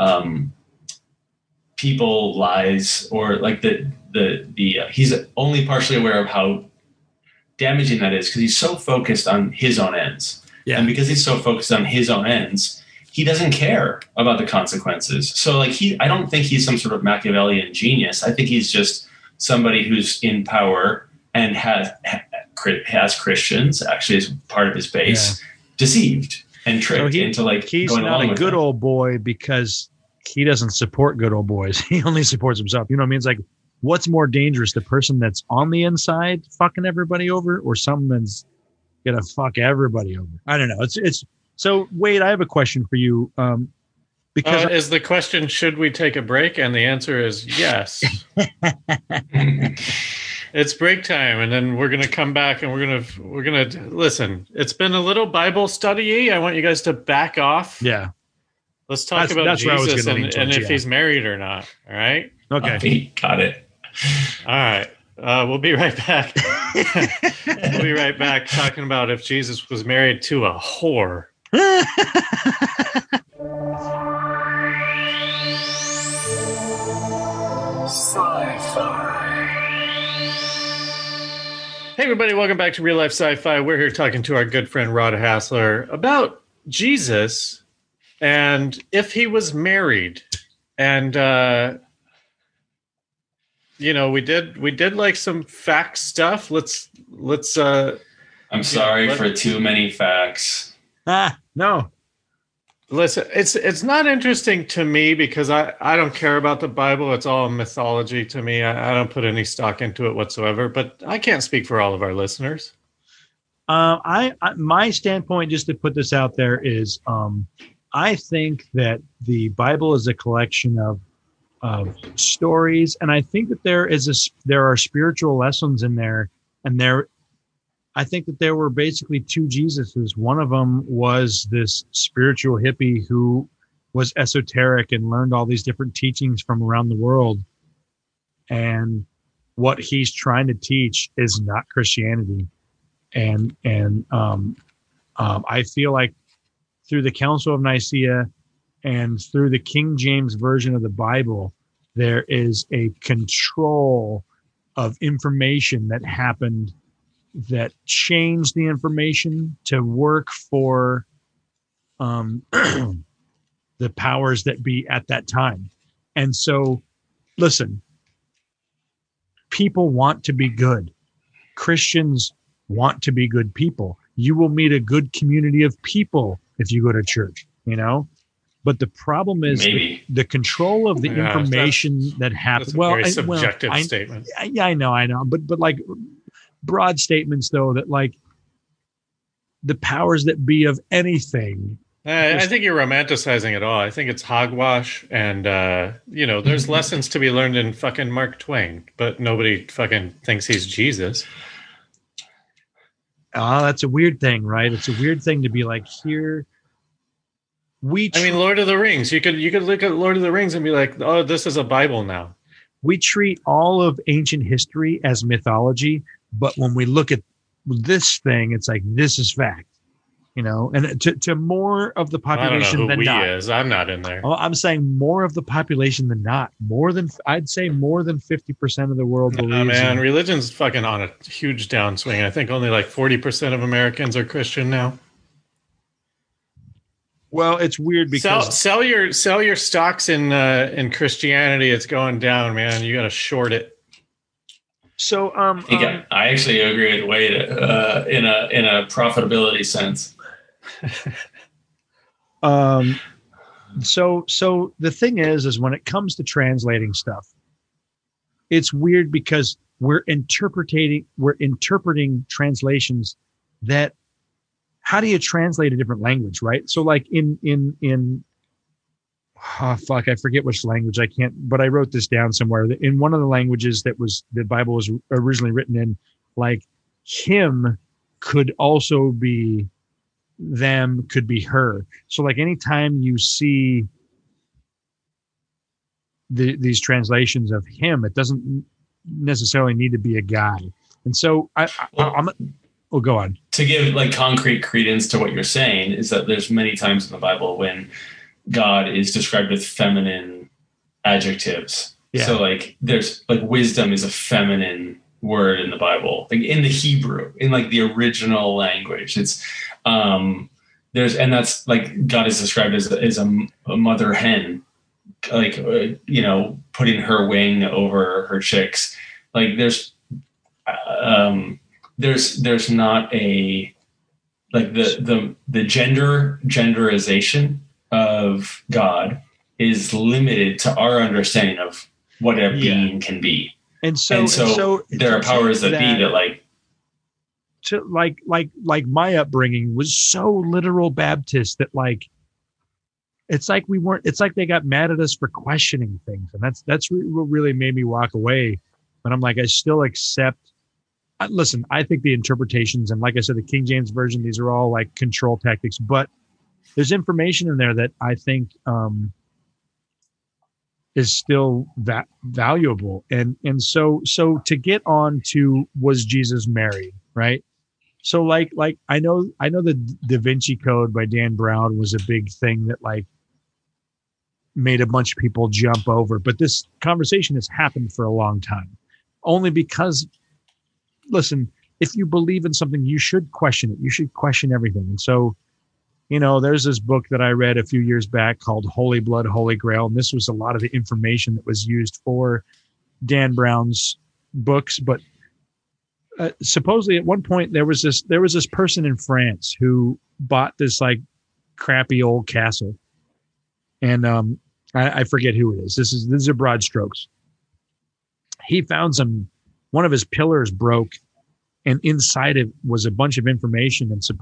people lies, or like he's only partially aware of how damaging that is, because he's so focused on his own ends. Yeah. And because he's so focused on his own ends, he doesn't care about the consequences. So like I don't think he's some sort of Machiavellian genius. I think he's just somebody who's in power and has Christians actually as part of his base deceived and tricked into like he's going not a good old boy because he doesn't support good old boys. He only supports himself. You know what I mean? It's like, what's more dangerous, the person that's on the inside fucking everybody over, or someone that's gonna fuck everybody over? I don't know. It's so, Wade, I have a question for you. Because is the question, should we take a break? And the answer is yes. It's break time, and then we're going to come back and we're going to listen. It's been a little Bible study-y. I want you guys to back off. Yeah. Let's talk about Jesus and if he's married or not. All right? Okay. Got it. All right. We'll be right back. We'll be right back talking about if Jesus was married to a whore. Sci-fi. Hey everybody, welcome back to Real Life Sci-Fi. We're here talking to our good friend Rod Hassler about Jesus and if he was married. And you know, we did like some fact stuff. Let's I'm sorry for too many facts. No. Listen, it's not interesting to me because I don't care about the Bible. It's all mythology to me. I don't put any stock into it whatsoever, but I can't speak for all of our listeners. My standpoint, just to put this out there, is I think that the Bible is a collection of stories, and I think that there are spiritual lessons in there, and I think that there were basically two Jesuses. One of them was this spiritual hippie who was esoteric and learned all these different teachings from around the world. And what he's trying to teach is not Christianity. And I feel like through the Council of Nicaea and through the King James Version of the Bible, there is a control of information that happened that changed the information to work for the powers that be at that time. And so, listen, people want to be good. Christians want to be good people. You will meet a good community of people if you go to church, you know? But the problem is the control of the information that happens. That's a very subjective statement. Yeah, I know. But like, broad statements though, that like the powers that be of anything. I think you're romanticizing it all. I think it's hogwash, and there's lessons to be learned in fucking Mark Twain, but nobody fucking thinks he's Jesus. That's a weird thing, right? It's a weird thing to be like, here Lord of the Rings. You could look at Lord of the Rings and be like, oh, this is a Bible now. We treat all of ancient history as mythology. But when we look at this thing, it's like, this is fact, and to more of the population than not. I'm not in there. I'm saying more of the population than not. I'd say more than 50% of the world believes. Man, religion's fucking on a huge downswing. I think only like 40% of Americans are Christian now. Well, it's weird because sell your stocks in Christianity. It's going down, man. You got to short it. So, I actually agree with Wade in a profitability sense. So the thing is when it comes to translating stuff, it's weird because we're interpreting translations that, how do you translate a different language, right? So like I forget which language, but I wrote this down somewhere. In one of the languages that the Bible was originally written in, like, him could also be them, could be her. So like anytime you see these translations of him, it doesn't necessarily need to be a guy. And so go on. To give like concrete credence to what you're saying is that there's many times in the Bible when God is described with feminine adjectives. Yeah. So like there's like wisdom is a feminine word in the Bible, like in the Hebrew, in like the original language. It's and that's like God is described as a mother hen, like putting her wing over her chicks. Like there's not a like the genderization of God is limited to our understanding of what a being can be. And so there are powers that be that like my upbringing was so literal Baptist that like, it's like they got mad at us for questioning things. And that's what really made me walk away. But I'm like, I still accept. Listen, I think the interpretations, and like I said, the King James Version, these are all like control tactics, but there's information in there that I think is still valuable. And so to get on to, was Jesus married, right? So like I know the Da Vinci Code by Dan Brown was a big thing that like made a bunch of people jump over, but this conversation has happened for a long time, only because, listen, if you believe in something, you should question it. You should question everything. And so, there's this book that I read a few years back called Holy Blood, Holy Grail. And this was a lot of the information that was used for Dan Brown's books. But supposedly at one point there was this person in France who bought this like crappy old castle. And I forget who it is. This is a broad strokes. He found one of his pillars broke, and inside it was a bunch of information. And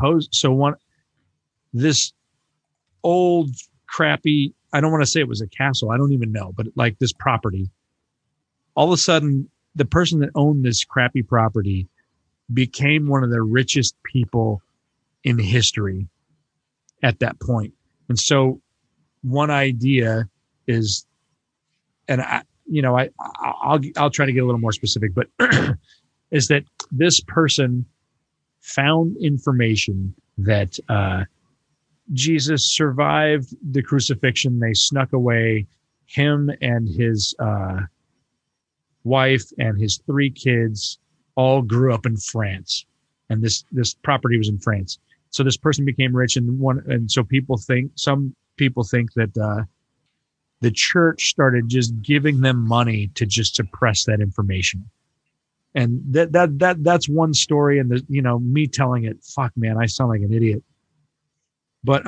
this old crappy, I don't want to say it was a castle, I don't even know, but like this property, all of a sudden the person that owned this crappy property became one of the richest people in history at that point. And so one idea is, and I'll try to get a little more specific, but is that this person found information that Jesus survived the crucifixion. They snuck away. Him and his wife and his 3 kids all grew up in France, and this property was in France. So this person became rich, and so some people think that the church started just giving them money to just suppress that information. And that's one story. And me telling it, fuck man, I sound like an idiot. But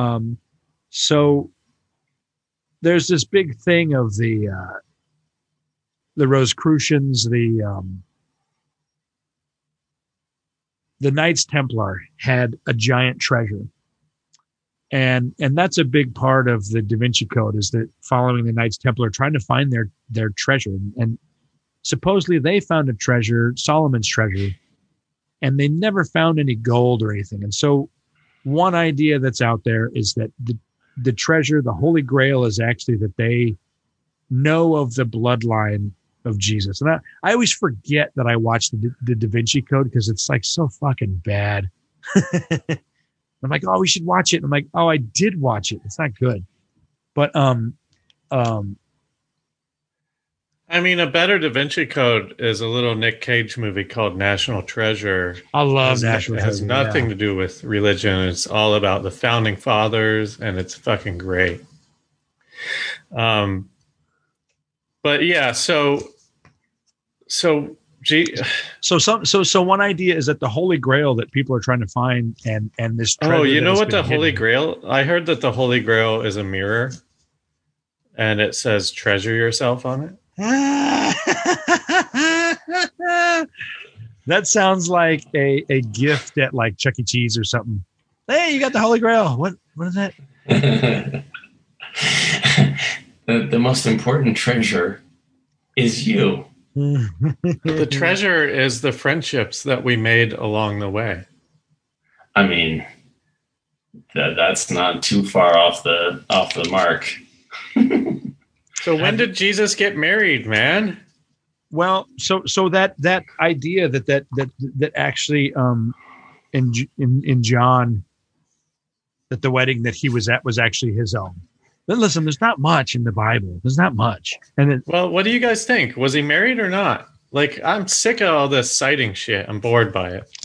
so there's this big thing of the Rosicrucians, the Knights Templar had a giant treasure. And that's a big part of the Da Vinci Code, is that following the Knights Templar, trying to find their treasure. And supposedly they found a treasure, Solomon's treasure, and they never found any gold or anything. And so one idea that's out there is that the treasure, the Holy Grail, is actually that they know of the bloodline Jesus. And I always forget that I watched the Da Vinci Code because it's like so fucking bad. I'm like, oh, we should watch it. And I'm like, oh, I did watch it. It's not good. But I mean, a better Da Vinci Code is a little Nick Cage movie called National Treasure. I love National Treasure. It has nothing to do with religion. It's all about the founding fathers, and it's fucking great. But yeah, so one idea is that the Holy Grail that people are trying to find, and this. Oh, you know what the Holy Grail? I heard that the Holy Grail is a mirror, and it says "treasure yourself" on it. That sounds like a gift at like Chuck E. Cheese or something. Hey, you got the Holy Grail. What is that? The most important treasure is you. The treasure is the friendships that we made along the way. I mean, that's not too far off the mark. So when did Jesus get married, man? Well, so that idea that actually in John, that the wedding that he was at was actually his own. But listen, there's not much in the Bible. There's not much. Well, what do you guys think? Was he married or not? Like, I'm sick of all this sighting shit. I'm bored by it.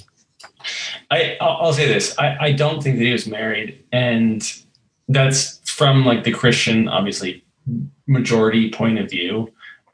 I'll say this. I don't think that he was married, and that's from like the Christian, obviously, majority point of view.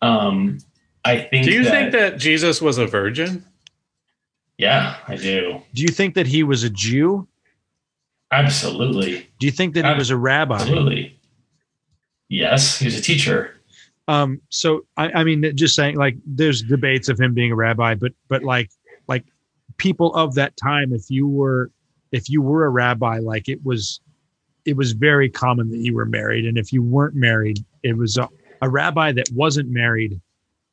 I think. Do you think that Jesus was a virgin? Yeah, I do. Do you think that he was a Jew? Absolutely. Do you think that he was a rabbi? Absolutely. Yes, he was a teacher. So I mean, just saying, like, there's debates of him being a rabbi, but like people of that time, if you were a rabbi, like it was very common that you were married, and if you weren't married, it was a rabbi that wasn't married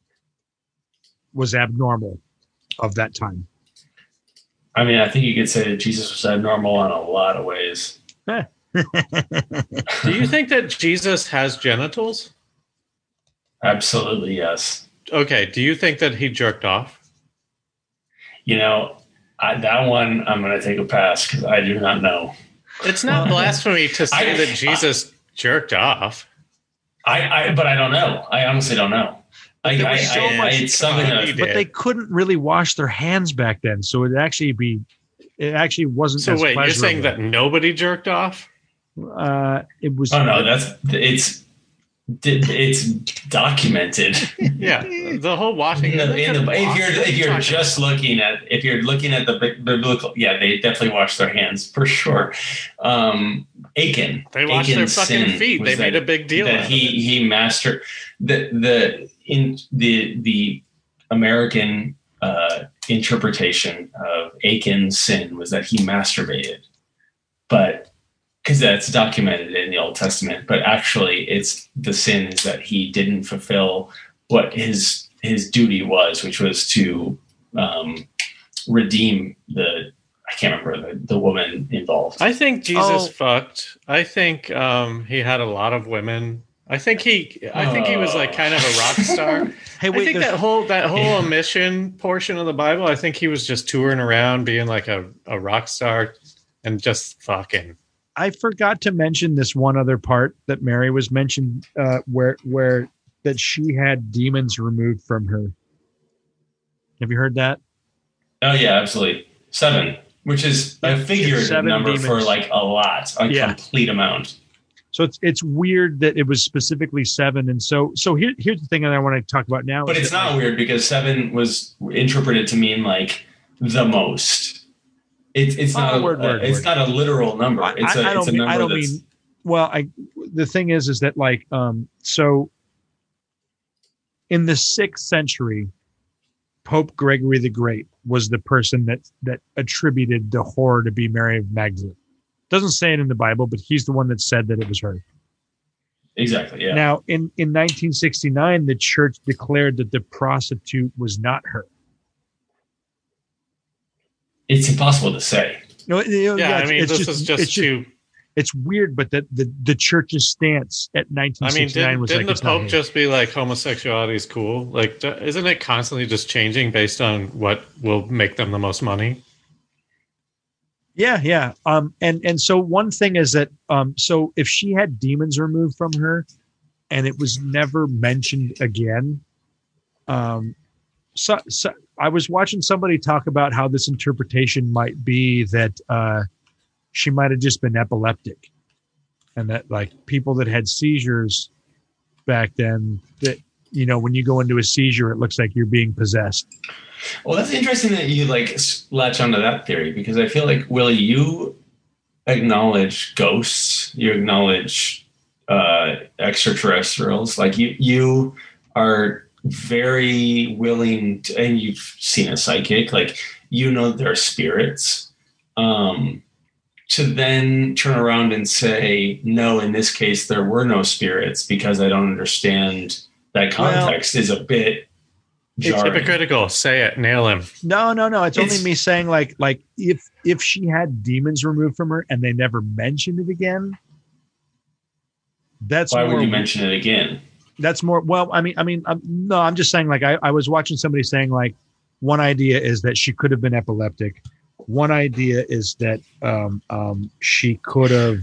was abnormal of that time. I mean, I think you could say that Jesus was abnormal in a lot of ways. Do you think that Jesus has genitals? Absolutely, yes. Okay. Do you think that he jerked off? You know, that one I'm going to take a pass because I do not know. It's not blasphemy to say that Jesus jerked off. But I don't know. I honestly don't know. It's something but they couldn't really wash their hands back then, so it actually wasn't. So as wait, you're saying pleasurable. that nobody jerked off? It was. Oh no, it's documented. Yeah, the whole washing. If you're just looking at the biblical, yeah, they definitely washed their hands for sure. Achan, they washed their fucking feet. They made a big deal. That he mastered the American interpretation of Achan's sin was that he masturbated, but because that's documented in the Old Testament, but actually the sin is that he didn't fulfill what his duty was, which was to redeem I can't remember the woman involved. I think Jesus fucked. I think he had a lot of women. I think he was like kind of a rock star. Hey, wait, I think that whole omission portion of the Bible, I think he was just touring around being like a rock star and just fucking. I forgot to mention this one other part that Mary was mentioned, where that she had demons removed from her. Have you heard that? Oh yeah, absolutely. 7, which is a figurative number demons. For like a lot, complete amount. So it's weird that it was specifically 7, and so here's the thing that I want to talk about now. But it's not weird because 7 was interpreted to mean like the most. It's not a literal number. It's a number. I don't mean. Well, the thing is that like so in the 6th century, Pope Gregory the Great was the person that attributed the whore to be Mary of Magdalene. Doesn't say it in the Bible, but he's the one that said that it was her. Exactly. Yeah. Now, in 1969, the church declared that the prostitute was not her. It's impossible to say. No, I mean, this is just too it's weird, but the church's stance at 1969 was didn't like, the Pope just be like homosexuality is cool? Like, isn't it constantly just changing based on what will make them the most money? Yeah. And so one thing is that, so if she had demons removed from her and it was never mentioned again, so I was watching somebody talk about how this interpretation might be that, she might have just been epileptic, and that like people that had seizures back then, that, you know, when you go into a seizure, it looks like you're being possessed. Well, that's interesting that you like latch onto that theory, because I feel like, Willie, you acknowledge ghosts, you acknowledge extraterrestrials, like you are very willing to, and you've seen a psychic, like, you know, there are spirits. To then turn around and say, no, in this case, there were no spirits because I don't understand that context, is a bit jarring. It's hypocritical. Say it. Nail him. No. It's only me saying like if she had demons removed from her and they never mentioned it again, that's why more, would you mention it again? That's more, well, no, I'm just saying, like, I was watching somebody saying, like, one idea is that she could have been epileptic. One idea is that she could have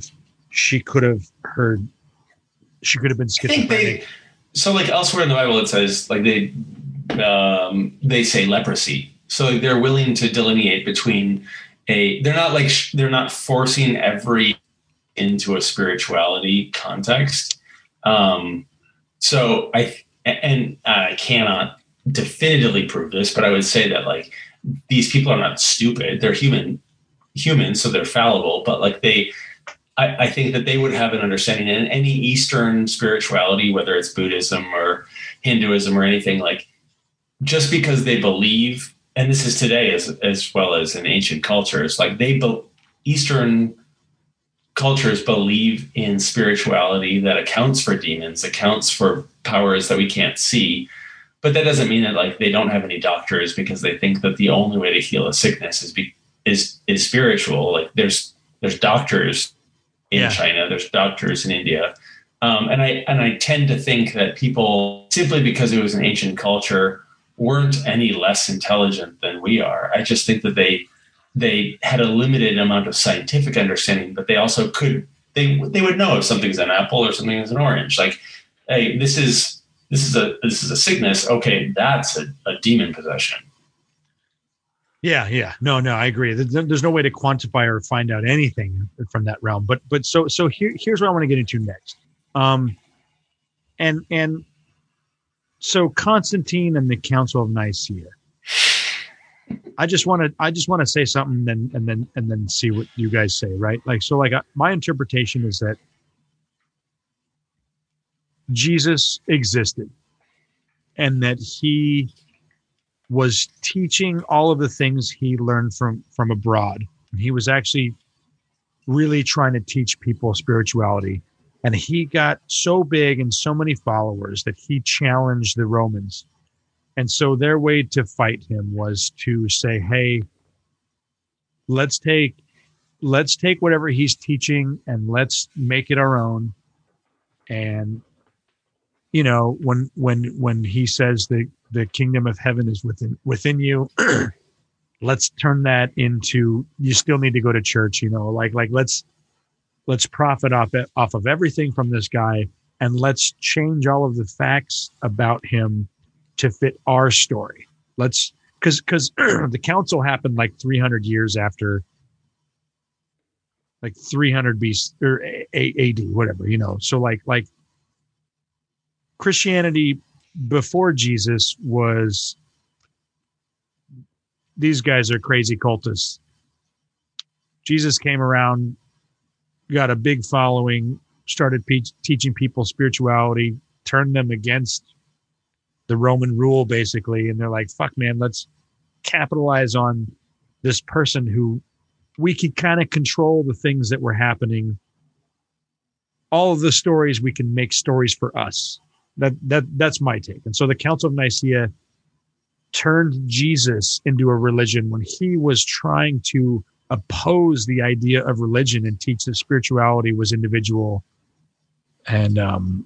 been schizophrenic. So like elsewhere in the Bible, it says like they say leprosy. So they're willing to delineate between they're not forcing every into a spirituality context. So I cannot definitively prove this, but I would say that like these people are not stupid. They're humans, so they're fallible. But like I think that they would have an understanding in any Eastern spirituality, whether it's Buddhism or Hinduism or anything, like just because they believe, and this is today as well as in ancient cultures, like Eastern cultures believe in spirituality that accounts for demons, accounts for powers that we can't see. But that doesn't mean that like they don't have any doctors because they think that the only way to heal a sickness is spiritual. Like there's doctors in China, there's doctors in India, and I tend to think that people, simply because it was an ancient culture, weren't any less intelligent than we are. I just think that they had a limited amount of scientific understanding, but they also they would know if something's an apple or something is an orange. Like, hey, this is a sickness. Okay, that's a demon possession. Yeah. No, I agree. There's no way to quantify or find out anything from that realm. But so here's what I want to get into next. And so Constantine and the Council of Nicaea. I just want to say something and then see what you guys say, right? Like, so like my interpretation is that Jesus existed and that he was teaching all of the things he learned from abroad. And he was actually really trying to teach people spirituality. And he got so big and so many followers that he challenged the Romans. And so their way to fight him was to say, hey, let's take whatever he's teaching and let's make it our own. And you know, when he says the kingdom of heaven is within you, let's turn that into, you still need to go to church, you know, like let's profit off of everything from this guy, and let's change all of the facts about him to fit our story. Because the council happened like 300 years after, like 300 BC or AD, whatever, you know. So like Christianity before Jesus was, these guys are crazy cultists. Jesus came around, got a big following, started teaching people spirituality, turned them against the Roman rule, basically. And they're like, fuck, man, let's capitalize on this person who we could kind of control the things that were happening. All of the stories, we can make stories for us. That's my take. And so the Council of Nicaea turned Jesus into a religion when he was trying to oppose the idea of religion and teach that spirituality was individual. And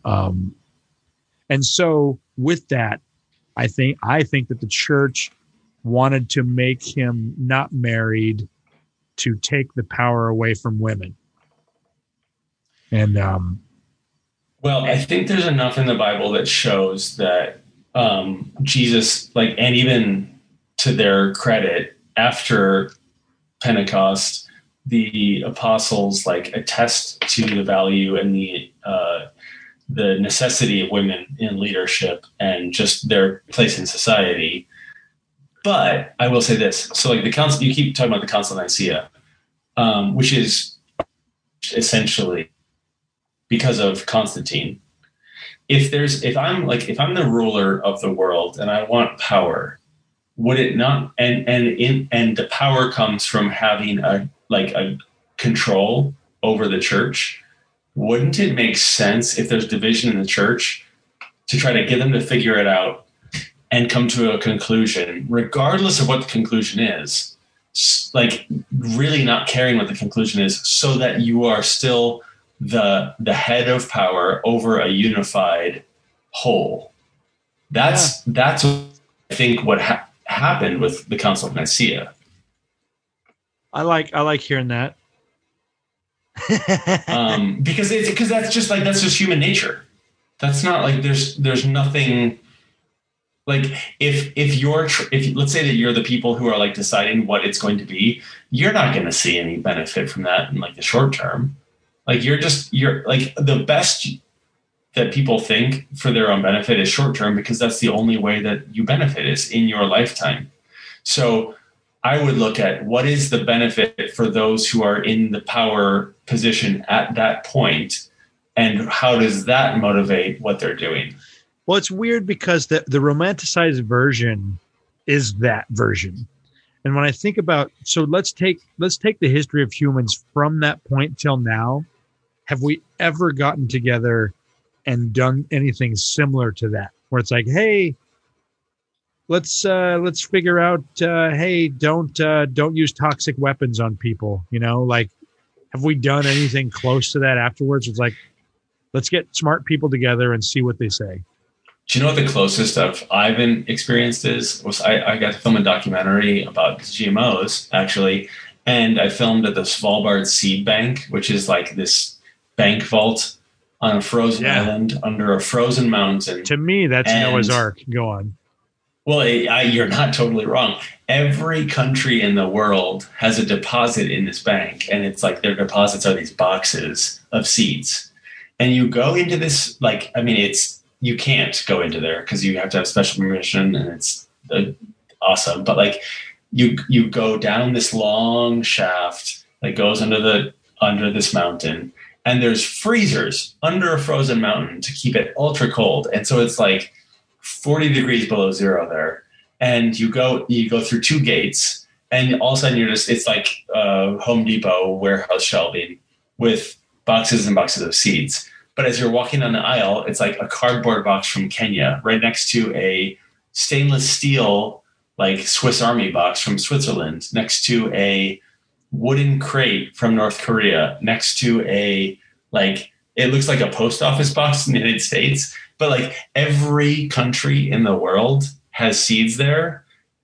so with that, I think that the church wanted to make him not married to take the power away from women. And well, I think there's enough in the Bible that shows that Jesus, like, and even to their credit, after Pentecost, the apostles like attest to the value and the necessity of women in leadership and just their place in society. But I will say this: so, like, the council, you keep talking about the Council of Nicaea, which is essentially because of Constantine. If I'm the ruler of the world and I want power, would it not? And the power comes from having a control over the church. Wouldn't it make sense if there's division in the church to try to get them to figure it out and come to a conclusion, regardless of what the conclusion is, like really not caring what the conclusion is, so that you are still the head of power over a unified whole? That's I think what happened with the Council of Nicaea. I like hearing that. Because that's just human nature. That's not like there's nothing like if let's say that you're the people who are like deciding what it's going to be, you're not going to see any benefit from that in like the short term. Like you're like the best that people think for their own benefit is short term, because that's the only way that you benefit is in your lifetime. So I would look at what is the benefit for those who are in the power position at that point, and how does that motivate what they're doing? Well, it's weird because the romanticized version is that version. And when I think about, so let's take the history of humans from that point till now. Have we ever gotten together and done anything similar to that, where it's like, hey, let's figure out, hey, don't use toxic weapons on people, like, have we done anything close to that afterwards? It's like, let's get smart people together and see what they say. Do you know what the closest I've experienced was I got to film a documentary about GMOs, actually, and I filmed at the Svalbard Seed Bank, which is like this bank vault on a frozen island under a frozen mountain. To me, that's Noah's Ark. Go on. Well, you're not totally wrong. Every country in the world has a deposit in this bank, and it's like their deposits are these boxes of seeds. And you go into this, you can't go into there because you have to have special permission, and it's awesome. But like you go down this long shaft that goes under this mountain, and there's freezers under a frozen mountain to keep it ultra cold. And so it's like 40 degrees below zero there. And you go through two gates, and all of a sudden it's like Home Depot warehouse shelving with boxes and boxes of seeds. But as you're walking down the aisle, it's like a cardboard box from Kenya right next to a stainless steel, like Swiss Army box from Switzerland, next to a wooden crate from North Korea, next to it looks like a post office box in the United States. But like every country in the world has seeds there,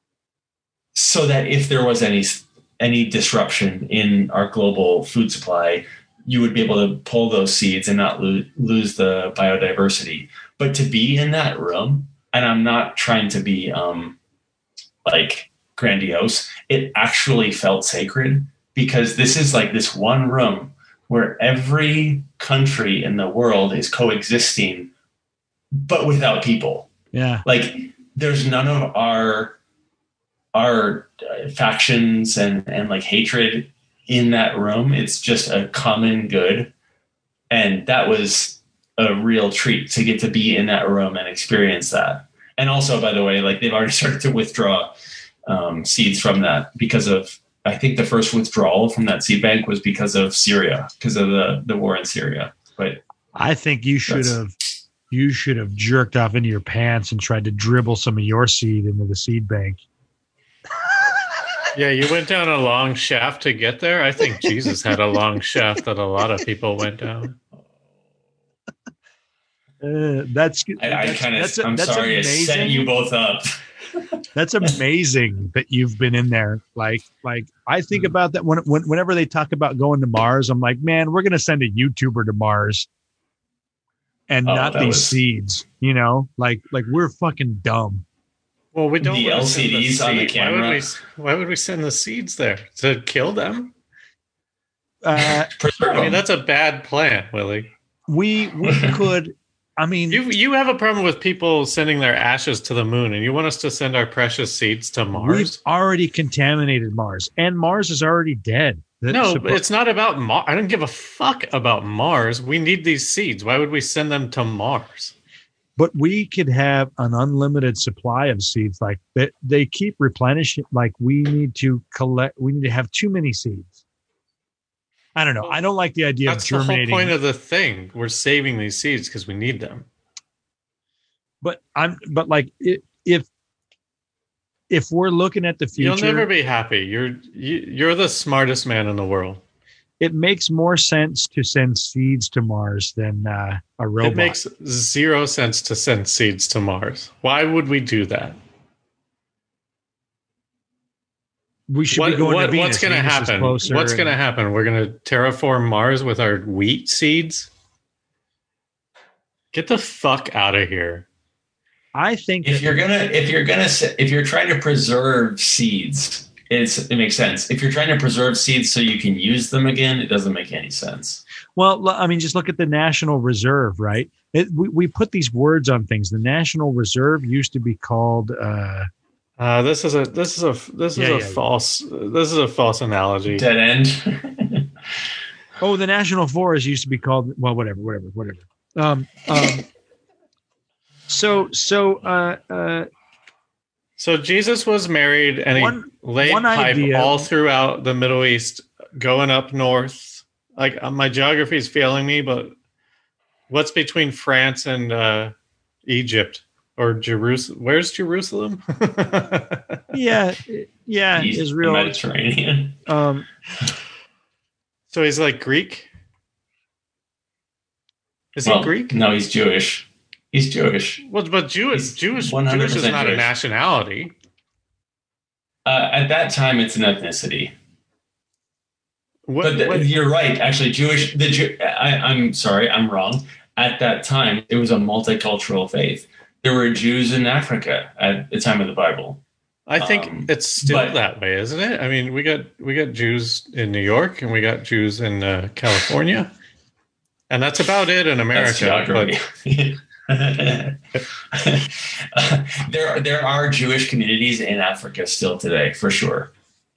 so that if there was any disruption in our global food supply, you would be able to pull those seeds and not lose the biodiversity. But to be in that room, and I'm not trying to be grandiose, it actually felt sacred, because this is like this one room where every country in the world is coexisting, but without people. Yeah. Like there's none of our factions and like hatred in that room. It's just a common good. And that was a real treat to get to be in that room and experience that. And also, by the way, like they've already started to withdraw seeds from that because of, I think the first withdrawal from that seed bank was because of Syria, because of the war in Syria. But I think you should have jerked off into your pants and tried to dribble some of your seed into the seed bank. Yeah, you went down a long shaft to get there. I think Jesus had a long shaft that a lot of people went down. I'm sorry, I set you both up. That's amazing that you've been in there. Like I think about that whenever they talk about going to Mars, I'm like, man, we're going to send a YouTuber to Mars and not these seeds, like we're fucking dumb. Well, we don't the LCDs on the camera. Why would we send the seeds there? To kill them? I mean, that's a bad plan, Willie. We could. I mean, you have a problem with people sending their ashes to the moon, and you want us to send our precious seeds to Mars? We've already contaminated Mars, and Mars is already dead. No, it's not about Mars. I don't give a fuck about Mars. We need these seeds. Why would we send them to Mars? But we could have an unlimited supply of seeds. Like they keep replenishing. Like we need to have too many seeds. I don't know. I don't like the idea of germinating. That's the whole point of the thing. We're saving these seeds because we need them. But like if we're looking at the future, you'll never be happy. You're the smartest man in the world. It makes more sense to send seeds to Mars than a robot. It makes zero sense to send seeds to Mars. Why would we do that? We should be going to Venus. What's going to happen? What's going to happen? We're going to terraform Mars with our wheat seeds? Get the fuck out of here. I think if you're trying to preserve seeds, it makes sense. If you're trying to preserve seeds so you can use them again, it doesn't make any sense. Well, I mean, just look at the National Reserve, right? We put these words on things. The National Reserve used to be called. This is a false analogy. Dead end. Oh, the National Forest used to be called. Well, whatever. So Jesus was married, and he laid pipe all throughout the Middle East, going up north. Like my geography is failing me, but what's between France and Egypt or Jerusalem? Where's Jerusalem? yeah, Israel, Mediterranean. So he's like Greek. Is he Greek? No, he's Jewish. He's Jewish. Well, but Jewish is not Jewish. A nationality. At that time, it's an ethnicity. You're right. Actually, Jewish. I'm sorry, I'm wrong. At that time, it was a multicultural faith. There were Jews in Africa at the time of the Bible. I think it's still that way, isn't it? I mean, we got Jews in New York, and we got Jews in California, and that's about it in America. There are Jewish communities in Africa still today, for sure.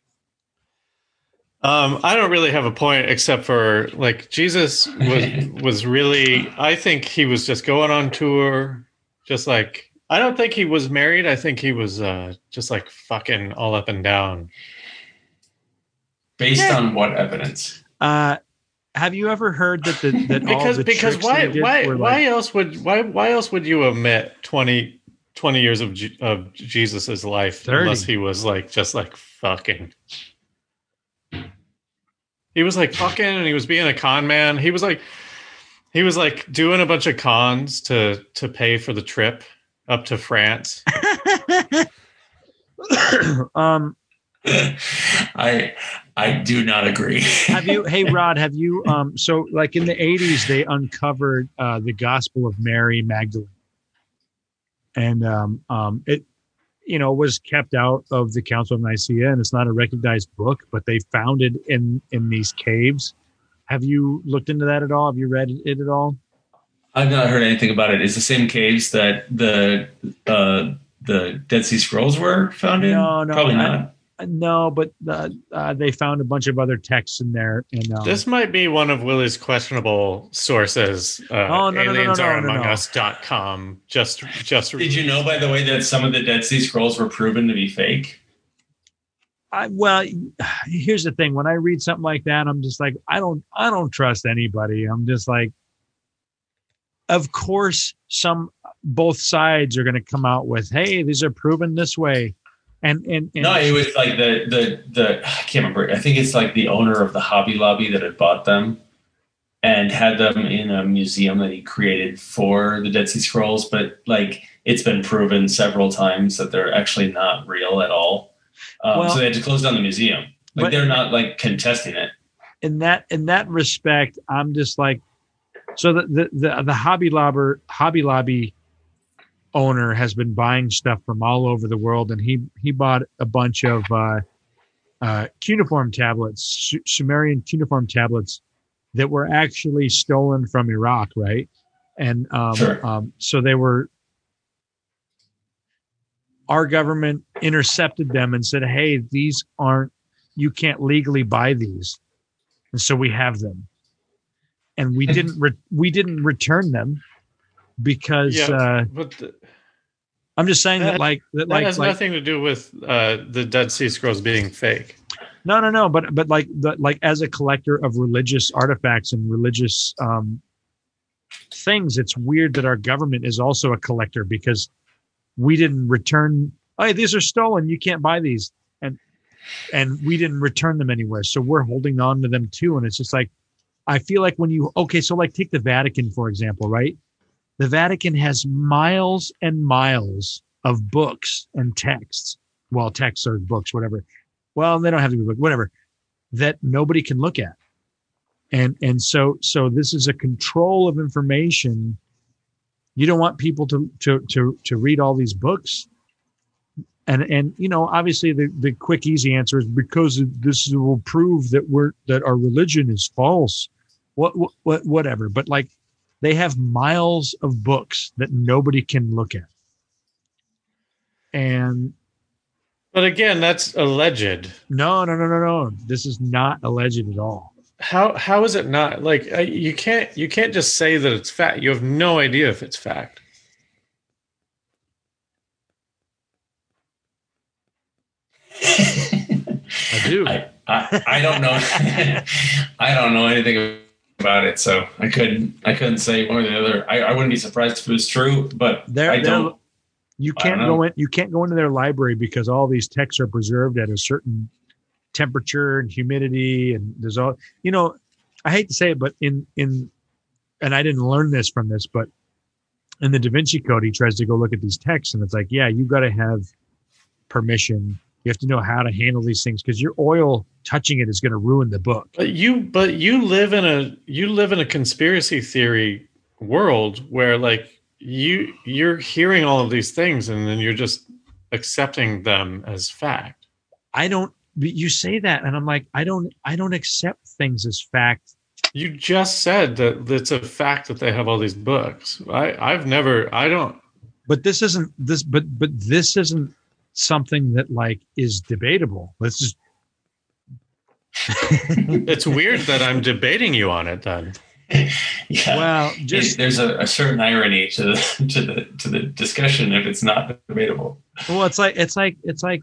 I don't really have a point except for like Jesus was really. I think he was just going on tour, just like I don't think he was married. I think he was just like fucking all up and down. Based on what evidence? Have you ever heard that because why else would you omit 20 years of Jesus's life 30. Unless he was like just like fucking. He was like fucking, and he was being a con man. He was like doing a bunch of cons to pay for the trip up to France. I do not agree. Hey Rod, have you so like in the 80s they uncovered the Gospel of Mary Magdalene, and it was kept out of the Council of Nicaea, and it's not a recognized book, but they found it in these caves. Have you looked into that at all? Have you read it at all? I've not heard anything about it. It's the same caves that the Dead Sea Scrolls were found in? No, probably not. No, but they found a bunch of other texts in there. And this might be one of Willie's questionable sources. AliensAreAmongUs.com. Just. Did you know, by the way, that some of the Dead Sea Scrolls were proven to be fake? Well, here's the thing. When I read something like that, I'm just like, I don't trust anybody. I'm just like, of course, both sides are going to come out with, hey, these are proven this way. And No, it was like the I can't remember. I think it's like the owner of the Hobby Lobby that had bought them and had them in a museum that he created for the Dead Sea Scrolls. But like it's been proven several times that they're actually not real at all. So they had to close down the museum. Like they're not like contesting it. In that respect, I'm just like, so the Hobby Lobby owner has been buying stuff from all over the world, and he bought a bunch of cuneiform tablets, Sumerian cuneiform tablets that were actually stolen from Iraq, right? And Sure. So they were. Our government intercepted them and said, "Hey, these aren't. You can't legally buy these," and so we have them, and we didn't return them because. I'm just saying that has nothing to do with the Dead Sea Scrolls being fake. No. But like as a collector of religious artifacts and religious things, it's weird that our government is also a collector because we didn't return. Hey, these are stolen. You can't buy these, and we didn't return them anywhere. So we're holding on to them too. And it's just like I feel like so like take the Vatican for example, right? The Vatican has miles and miles of books and texts. Well, texts or books, whatever. Well, they don't have to be books, whatever, that nobody can look at. And so this is a control of information. You don't want people to read all these books. And obviously the quick, easy answer is because this will prove that our religion is false. Whatever. But like, they have miles of books that nobody can look at. But again, that's alleged. No. This is not alleged at all. How is it not? Like you can't just say that it's fact. You have no idea if it's fact. I do. I don't know. I don't know anything about it, so I couldn't say one or the other. I wouldn't be surprised if it was true, but you can't go into their library because all these texts are preserved at a certain temperature and humidity, and there's all I hate to say it, but in and I didn't learn this from this, but in the Da Vinci Code, he tries to go look at these texts, and it's like, yeah, you got to have permission. You have to know how to handle these things because your oil touching it is going to ruin the book. But you live in a conspiracy theory world where like you're hearing all of these things and then you're just accepting them as fact. You say that and I'm like, I don't accept things as fact. You just said that it's a fact that they have all these books. I don't. But this isn't something that like is debatable. Let's just. It's weird that I'm debating you on it then. Yeah. Well, there's a certain irony to the discussion if it's not debatable. Well, it's like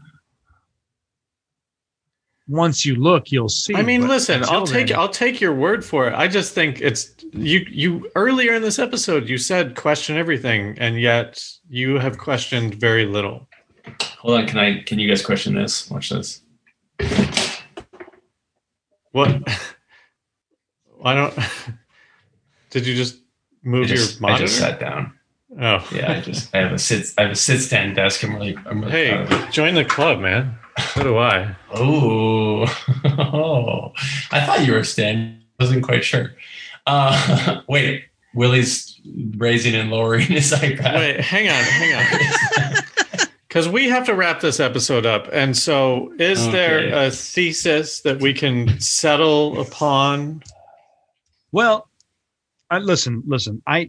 once you look, you'll see. I mean, listen, I'll take your word for it. I just think it's you earlier in this episode you said question everything, and yet you have questioned very little. Hold on, can you guys question this? Watch this. What? I don't. Did you just move your monitor? I just sat down. Oh yeah, I have a sit stand desk. I'm really hey, join the club, man. So do I. Oh, I thought you were standing. Wasn't quite sure. Wait, Willie's raising and lowering his iPad. Wait, hang on. Because we have to wrap this episode up. And so is there a thesis that we can settle upon? Well, listen. I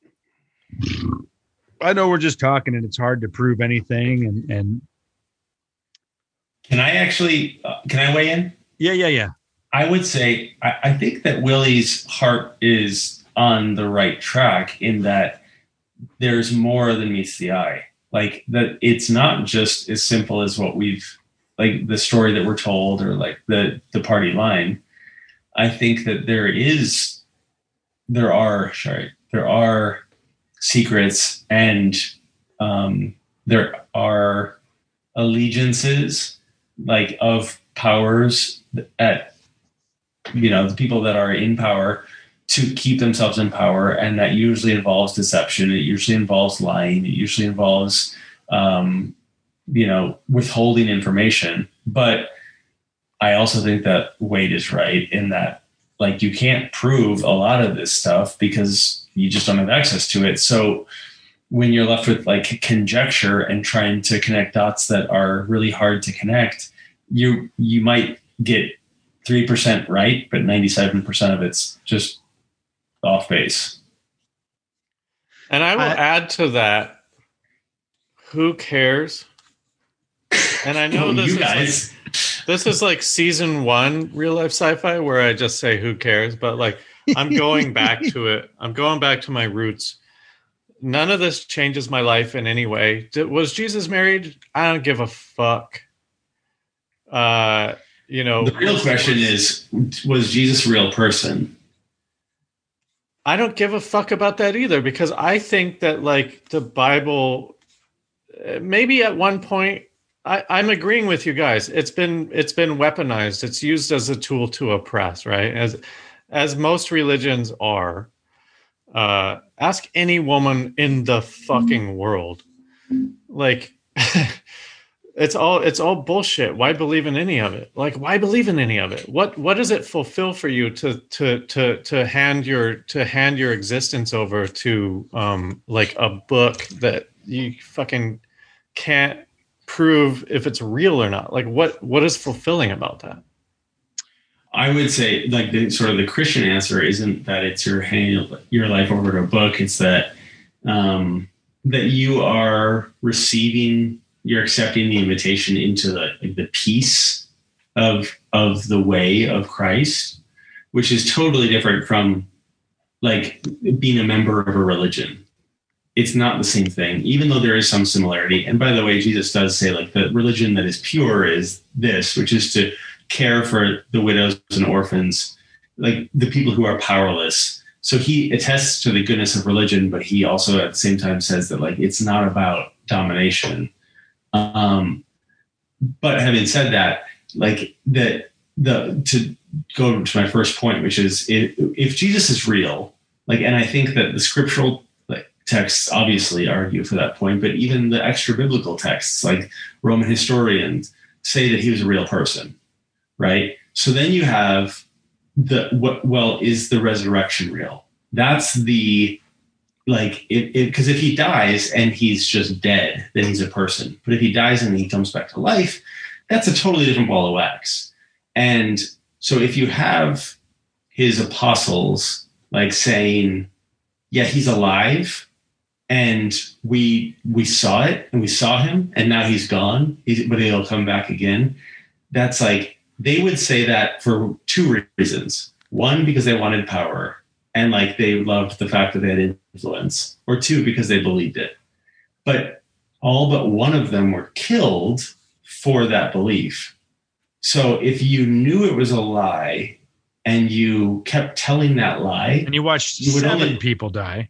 know we're just talking and it's hard to prove anything. And can I weigh in? Yeah. I would say, I think that Willie's heart is on the right track in that there's more than meets the eye. Like that, it's not just as simple as what we've, like the story that we're told or like the party line. I think that there are secrets and there are allegiances, like of powers at, the people that are in power to keep themselves in power. And that usually involves deception. It usually involves lying. It usually involves, withholding information. But I also think that Wade is right in that, like, you can't prove a lot of this stuff because you just don't have access to it. So when you're left with like conjecture and trying to connect dots that are really hard to connect, you might get 3% right, but 97% of it's just off base. And I will add to that, who cares? And I know this is like season 1 real life sci-fi where I just say who cares, but like I'm going back to it. I'm going back to my roots. None of this changes my life in any way. Was Jesus married? I don't give a fuck. The real question is, was Jesus a real person? I don't give a fuck about that either, because I think that like the Bible, maybe at one point, I'm agreeing with you guys. It's been weaponized. It's used as a tool to oppress, right? As most religions are. Ask any woman in the fucking world. Like, it's all bullshit. Why believe in any of it? Like, why believe in any of it? What does it fulfill for you to hand your existence over to like a book that you fucking can't prove if it's real or not? Like, what is fulfilling about that? I would say, like, the Christian answer isn't that it's your handing your life over to a book. It's that that you are you're accepting the invitation into the peace of the way of Christ, which is totally different from like being a member of a religion. It's not the same thing, even though there is some similarity. And by the way, Jesus does say like the religion that is pure is this, which is to care for the widows and orphans, like the people who are powerless. So he attests to the goodness of religion, but he also at the same time says that like it's not about domination. But having said that, like to go to my first point, which is if Jesus is real, like, and I think that the scriptural texts obviously argue for that point, but even the extra biblical texts, like Roman historians, say that he was a real person. Right. So then you have is the resurrection real? That's the, like, because if he dies and he's just dead, then he's a person. But if he dies and he comes back to life, that's a totally different ball of wax. And so if you have his apostles like saying, yeah, he's alive and we saw it and we saw him and now he's gone, but he'll come back again. That's like, they would say that for two reasons. One, because they wanted power and like they loved the fact that they had influence, or two, because they believed it. But all but one of them were killed for that belief. So if you knew it was a lie and you kept telling that lie, and you watched 7 people die,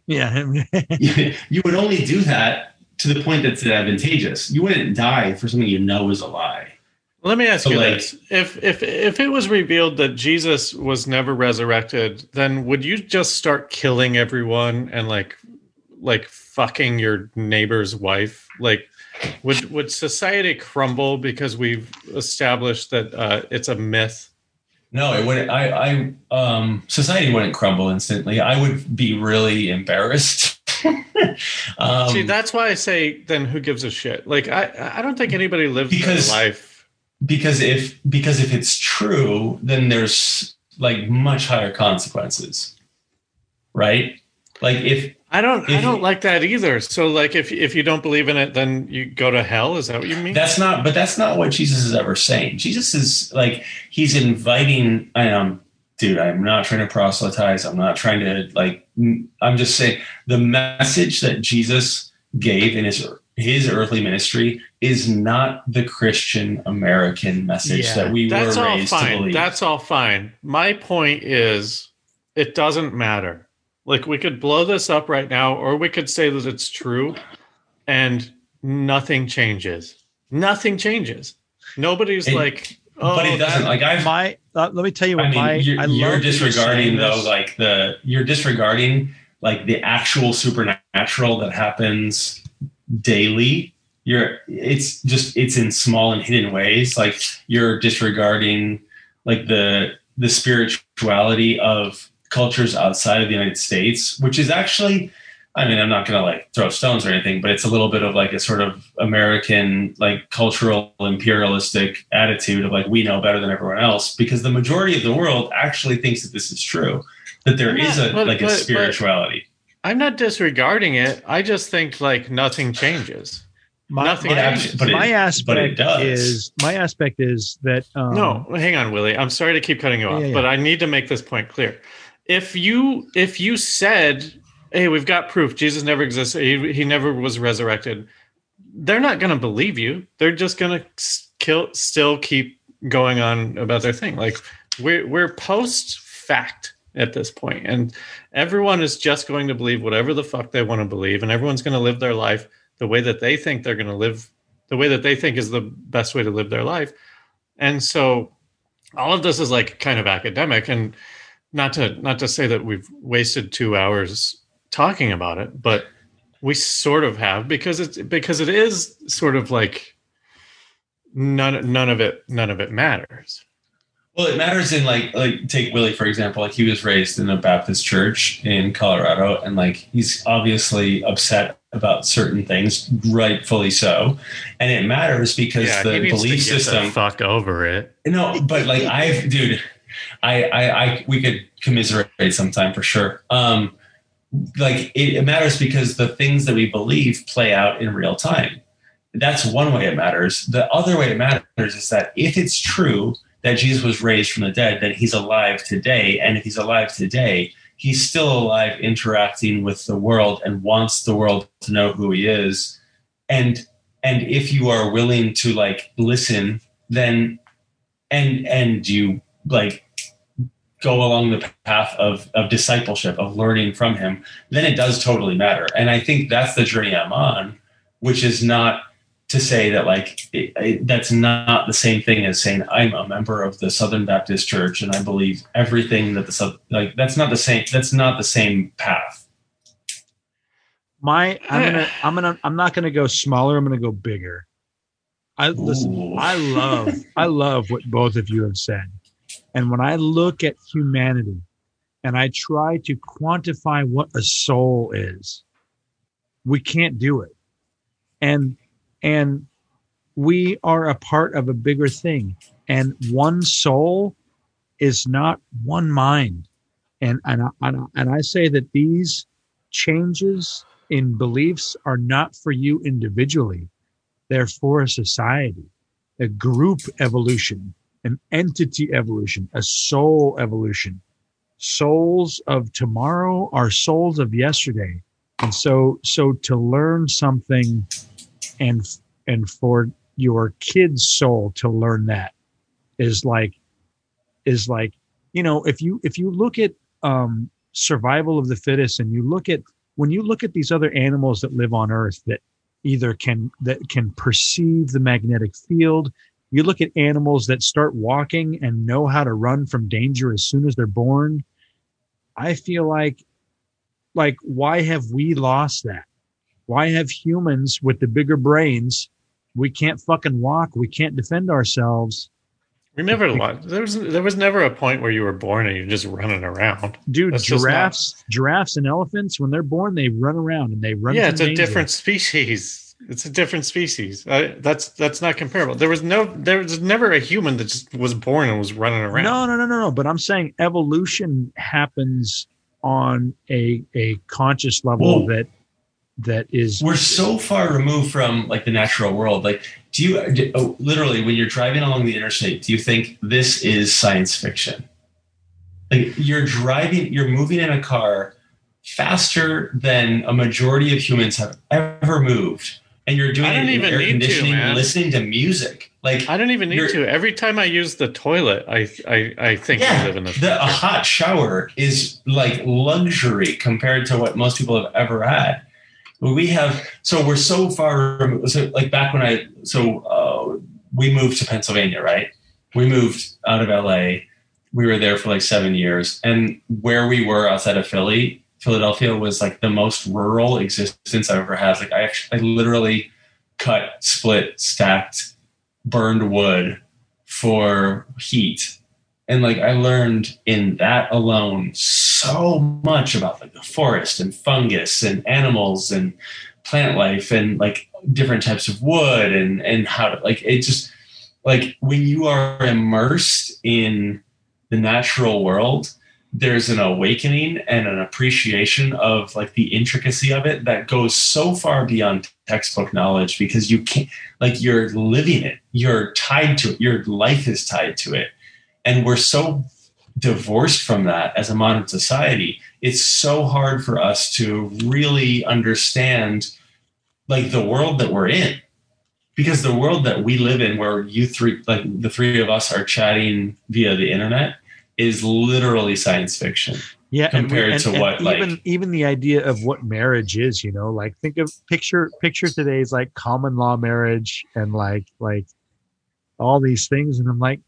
you would only do that to the point that's advantageous. You wouldn't die for something you know is a lie. Let me ask you this. If it was revealed that Jesus was never resurrected, then would you just start killing everyone and like fucking your neighbor's wife? Like, would society crumble because we've established that it's a myth? No, it wouldn't. Society wouldn't crumble instantly. I would be really embarrassed. See, that's why I say, then who gives a shit? Like, I don't think anybody lives their life. Because if it's true, then there's like much higher consequences, right? Like if I don't like that either. So like if you don't believe in it, then you go to hell. Is that what you mean? That's not what Jesus is ever saying. Jesus is like, he's inviting. Dude, I'm not trying to proselytize. I'm not trying to like. I'm just saying the message that Jesus gave in his earthly ministry is not the Christian American message that we were raised to believe. That's all fine. My point is, it doesn't matter. Like, we could blow this up right now, or we could say that it's true and nothing changes. Nothing changes. Nobody's like, but it doesn't. Like let me tell you what you're disregarding though, you're disregarding like the actual supernatural that happens daily. It's in small and hidden ways. Like you're disregarding like the spirituality of cultures outside of the United States, which is actually, I mean, I'm not going to like throw stones or anything, but it's a little bit of like a sort of American, like cultural imperialistic attitude of like, we know better than everyone else, because the majority of the world actually thinks that this is true, that there is a spirituality. But I'm not disregarding it. I just think like nothing changes. My aspect is that no, hang on, Willie. I'm sorry to keep cutting you off, but I need to make this point clear. If you said, hey, we've got proof Jesus never existed, he never was resurrected, they're not going to believe you. They're just going to still keep going on about their thing. Like we're post fact at this point, and everyone is just going to believe whatever the fuck they want to believe, and everyone's going to live their life the way that they think they're going to live, the way that they think is the best way to live their life. And so all of this is like kind of academic, and not to say that we've wasted 2 hours talking about it, but we sort of have, because it is sort of like none of it matters. Well, it matters in like take Willie, for example. Like he was raised in a Baptist church in Colorado, and like he's obviously upset about certain things, rightfully so. And it matters because the belief system, the fuck over it. No, but like we could commiserate sometime for sure. Like it matters because the things that we believe play out in real time. That's one way it matters. The other way it matters is that if it's true that Jesus was raised from the dead, then he's alive today. And if he's alive today, he's still alive, interacting with the world and wants the world to know who he is. And if you are willing to like listen, then and you like go along the path of discipleship, of learning from him, then it does totally matter. And I think that's the journey I'm on, which is not to say that like that's not the same thing as saying I'm a member of the Southern Baptist Church and I believe everything that that's not the same. That's not the same path. I'm not going to go smaller. I'm going to go bigger. I love what both of you have said. And when I look at humanity and I try to quantify what a soul is, we can't do it. And we are a part of a bigger thing. And one soul is not one mind. And I say that these changes in beliefs are not for you individually. They're for a society, a group evolution, an entity evolution, a soul evolution. Souls of tomorrow are souls of yesterday. And so to learn something and for your kid's soul to learn that is like, you know, if you look at survival of the fittest, and when you look at these other animals that live on Earth that either can perceive the magnetic field, you look at animals that start walking and know how to run from danger as soon as they're born. I feel like why have we lost that? Why have humans with the bigger brains, we can't fucking walk, we can't defend ourselves? We never lost. There was never a point where you were born and you're just running around. Dude, giraffes and elephants, when they're born, they run around and they run. Yeah, it's a different species. It's a different species. That's not comparable. There was never a human that just was born and was running around. No. But I'm saying evolution happens on a conscious level. Whoa. That is, we're so far removed from like the natural world. Like, literally when you're driving along the interstate, do you think this is science fiction? Like you're moving in a car faster than a majority of humans have ever moved. And you're doing it in air conditioning and listening to music. Like I don't even need to. Every time I use the toilet, I think I live in the future. A hot shower is like luxury compared to what most people have ever had. We have, so we're so far removed. So like back when we moved to Pennsylvania, right? We moved out of LA. We were there for like 7 years. And where we were outside of Philadelphia was like the most rural existence I've ever had. Like I literally cut, split, stacked, burned wood for heat. And like I learned in that alone so much about like the forest and fungus and animals and plant life and like different types of wood and how to like it just like when you are immersed in the natural world, there's an awakening and an appreciation of like the intricacy of it that goes so far beyond textbook knowledge because you can't like you're living it, you're tied to it, your life is tied to it. And we're so divorced from that as a modern society. It's so hard for us to really understand like the world that we're in, because the world that we live in, where you three, like the three of us are chatting via the internet, is literally science fiction. Yeah, compared to what even the idea of what marriage is, you know, like picture today's like common law marriage and like all these things, and I'm like,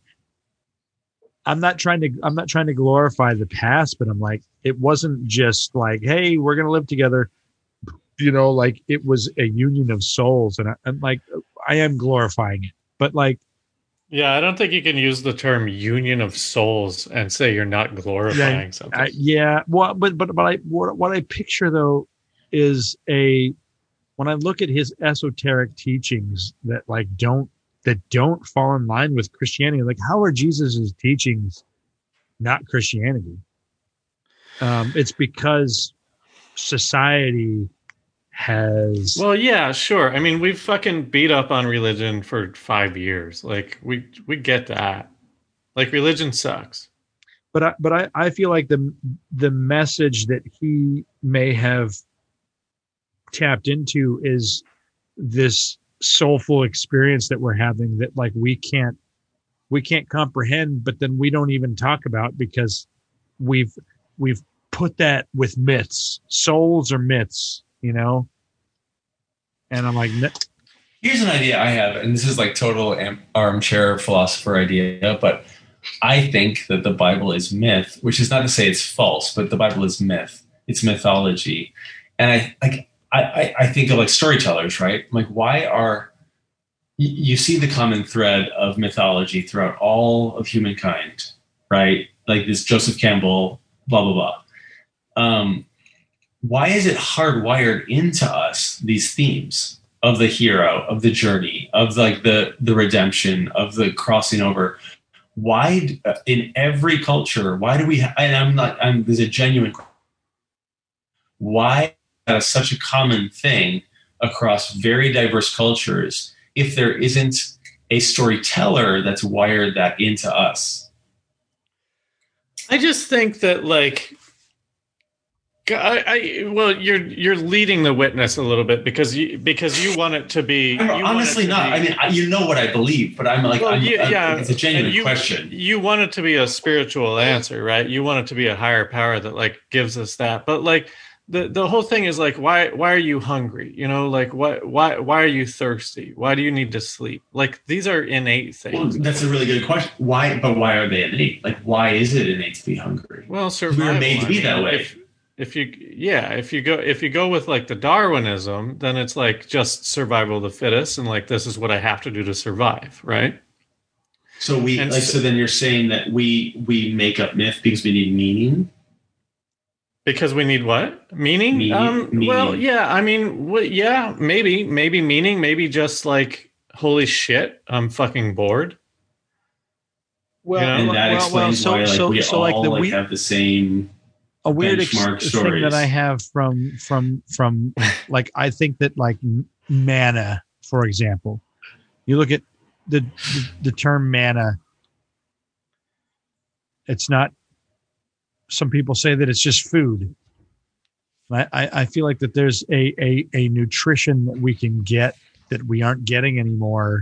I'm not trying to glorify the past, but I'm like, it wasn't just like, hey, we're going to live together. You know, like it was a union of souls. And I'm like, I am glorifying it, but like, yeah, I don't think you can use the term union of souls and say you're not glorifying something. Yeah. Well, but what I picture though is when I look at his esoteric teachings that don't fall in line with Christianity. Like, how are Jesus's teachings not Christianity? It's because society has. Well, yeah, sure. I mean, we've fucking beat up on religion for 5 years. Like, we get that. Like, religion sucks. But I feel like the message that he may have tapped into is this soulful experience that we're having that like we can't comprehend, but then we don't even talk about because we've put that with myths. Souls are myths, you know? And I'm like, here's an idea I have, and this is like total armchair philosopher idea, but I think that the Bible is myth, which is not to say it's false, but the Bible is myth. It's mythology. And I think of like storytellers, right? Like, why are you see the common thread of mythology throughout all of humankind, right? Like this Joseph Campbell, blah, blah, blah. Why is it hardwired into us, these themes of the hero, of the journey, of like the redemption, of the crossing over? Why in every culture, why do we, there's a genuine, why that is such a common thing across very diverse cultures if there isn't a storyteller that's wired that into us? I just think that like well, you're leading the witness a little bit because you want it to be. Honestly, not. I mean, you know what I believe, but I'm like, it's a genuine question. You want it to be a spiritual answer, right? You want it to be a higher power that like gives us that. But like the whole thing is like, why are you hungry? You know, like why are you thirsty? Why do you need to sleep? Like these are innate things. Well, that's a really good question. Why are they innate? Like, why is it innate to be hungry? Well, survival. We were made to be that way. If you go with like the Darwinism, then it's like just survival of the fittest, and like this is what I have to do to survive, right? So so then you're saying that we make up myth because we need meaning. Because we need what? Meaning? Meaning. Well, yeah. I mean, yeah, maybe meaning, maybe just like, holy shit, I'm fucking bored. Well, and that explains why we all have the same. A weird thing that I have from like, I think that like manna, for example, you look at the term manna. It's not. Some people say that it's just food. I feel like that there's a nutrition that we can get that we aren't getting anymore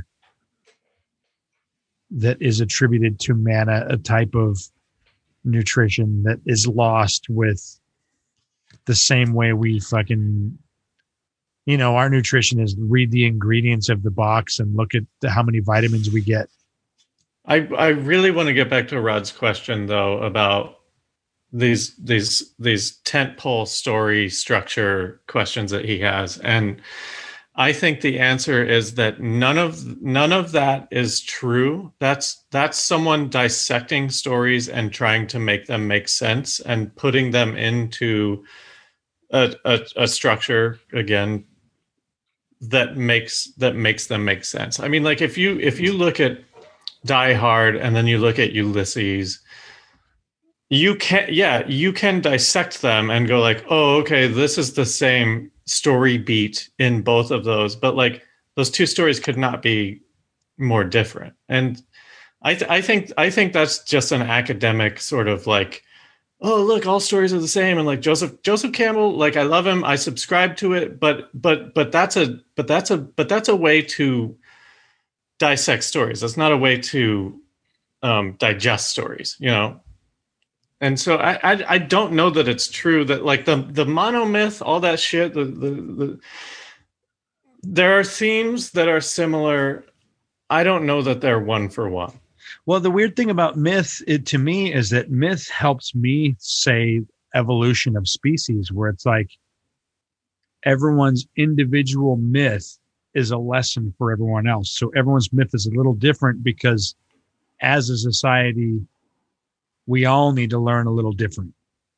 that is attributed to manna, a type of nutrition that is lost with the same way we fucking our nutrition is read the ingredients of the box and look at how many vitamins we get. I really want to get back to Rod's question though about these tentpole story structure questions that he has, and I think the answer is that none of that is true. That's someone dissecting stories and trying to make them make sense and putting them into a structure again that makes them make sense. I mean, like if you look at Die Hard and then you look at Ulysses, you can dissect them and go like, oh, okay, this is the same story beat in both of those, but like those two stories could not be more different. And I think that's just an academic sort of like, oh, look, all stories are the same. And like Joseph Campbell, like I love him, I subscribe to it, but that's a way to dissect stories. That's not a way to digest stories, And so I don't know that it's true that like the monomyth, all that shit, there are themes that are similar. I don't know that they're one for one. Well, the weird thing about myth, to me, is that myth helps me say evolution of species, where it's like everyone's individual myth is a lesson for everyone else. So everyone's myth is a little different because as a society, we all need to learn a little different.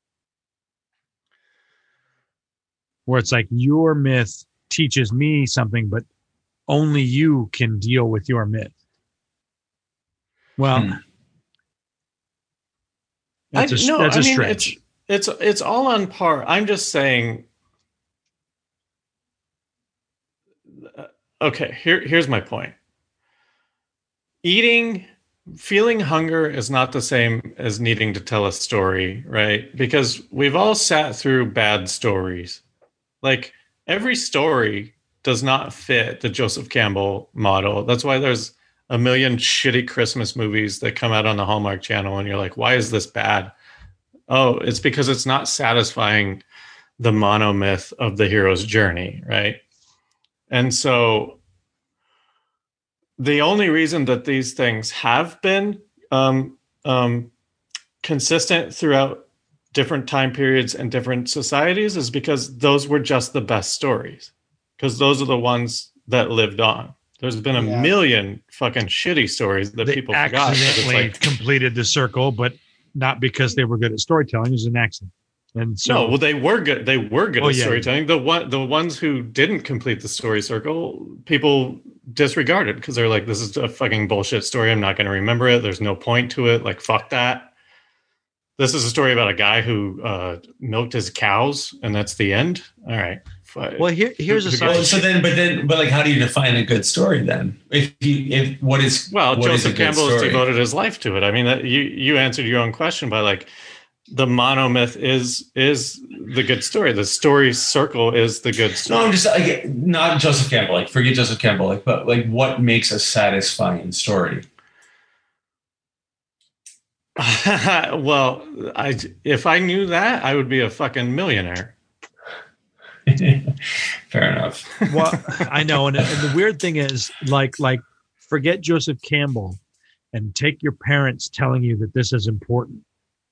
Where it's like your myth teaches me something, but only you can deal with your myth. Well, that's a stretch. It's all on par. I'm just saying. Okay, here's my point. Feeling hunger is not the same as needing to tell a story, right? Because we've all sat through bad stories. Like every story does not fit the Joseph Campbell model. That's why there's a million shitty Christmas movies that come out on the Hallmark Channel and you're like, why is this bad? Oh, it's because it's not satisfying the monomyth of the hero's journey, right? And so the only reason that these things have been consistent throughout different time periods and different societies is because those were just the best stories, because those are the ones that lived on. There's been a million fucking shitty stories that people forgot. Accidentally completed the circle, but not because they were good at storytelling. It was an accident. And so, they were good. They were good at storytelling. The ones who didn't complete the story circle, people disregarded because they're like, "This is a fucking bullshit story. I'm not going to remember it. There's no point to it. Like, fuck that. This is a story about a guy who milked his cows, and that's the end." All right. Well, here's a side. But like, how do you define a good story then? Joseph Campbell has devoted his life to it. I mean, you answered your own question by like, the monomyth is the good story. The story circle is the good story. No, I'm just like, not Joseph Campbell. Like, forget Joseph Campbell. Like, but like, what makes a satisfying story? Well, if I knew that, I would be a fucking millionaire. Fair enough. Well, I know, and the weird thing is, like, forget Joseph Campbell, and take your parents telling you that this is important.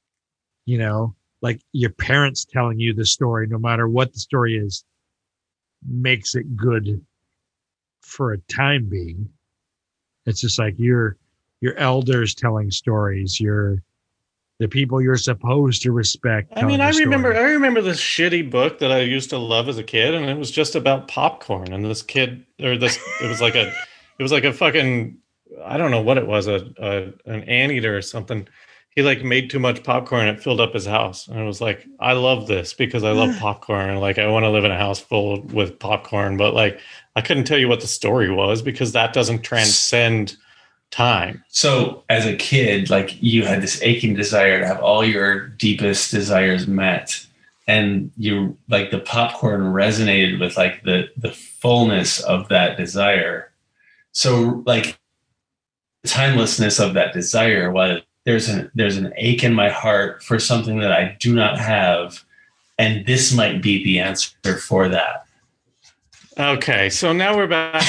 Like your parents telling you the story, no matter what the story is, makes it good for a time being. It's just like your elders telling stories, the people you're supposed to respect. I mean, I remember this shitty book that I used to love as a kid, and it was just about popcorn. And this kid, it was like a fucking, I don't know what it was, an anteater or something. He like made too much popcorn. It filled up his house. And I was like, I love this because I love popcorn. And like, I want to live in a house full with popcorn, but like, I couldn't tell you what the story was because that doesn't transcend time. So as a kid, like you had this aching desire to have all your deepest desires met. And you like the popcorn resonated with like the fullness of that desire. So like the timelessness of that desire, while there's an ache in my heart for something that I do not have, and this might be the answer for that. Okay, so now we're back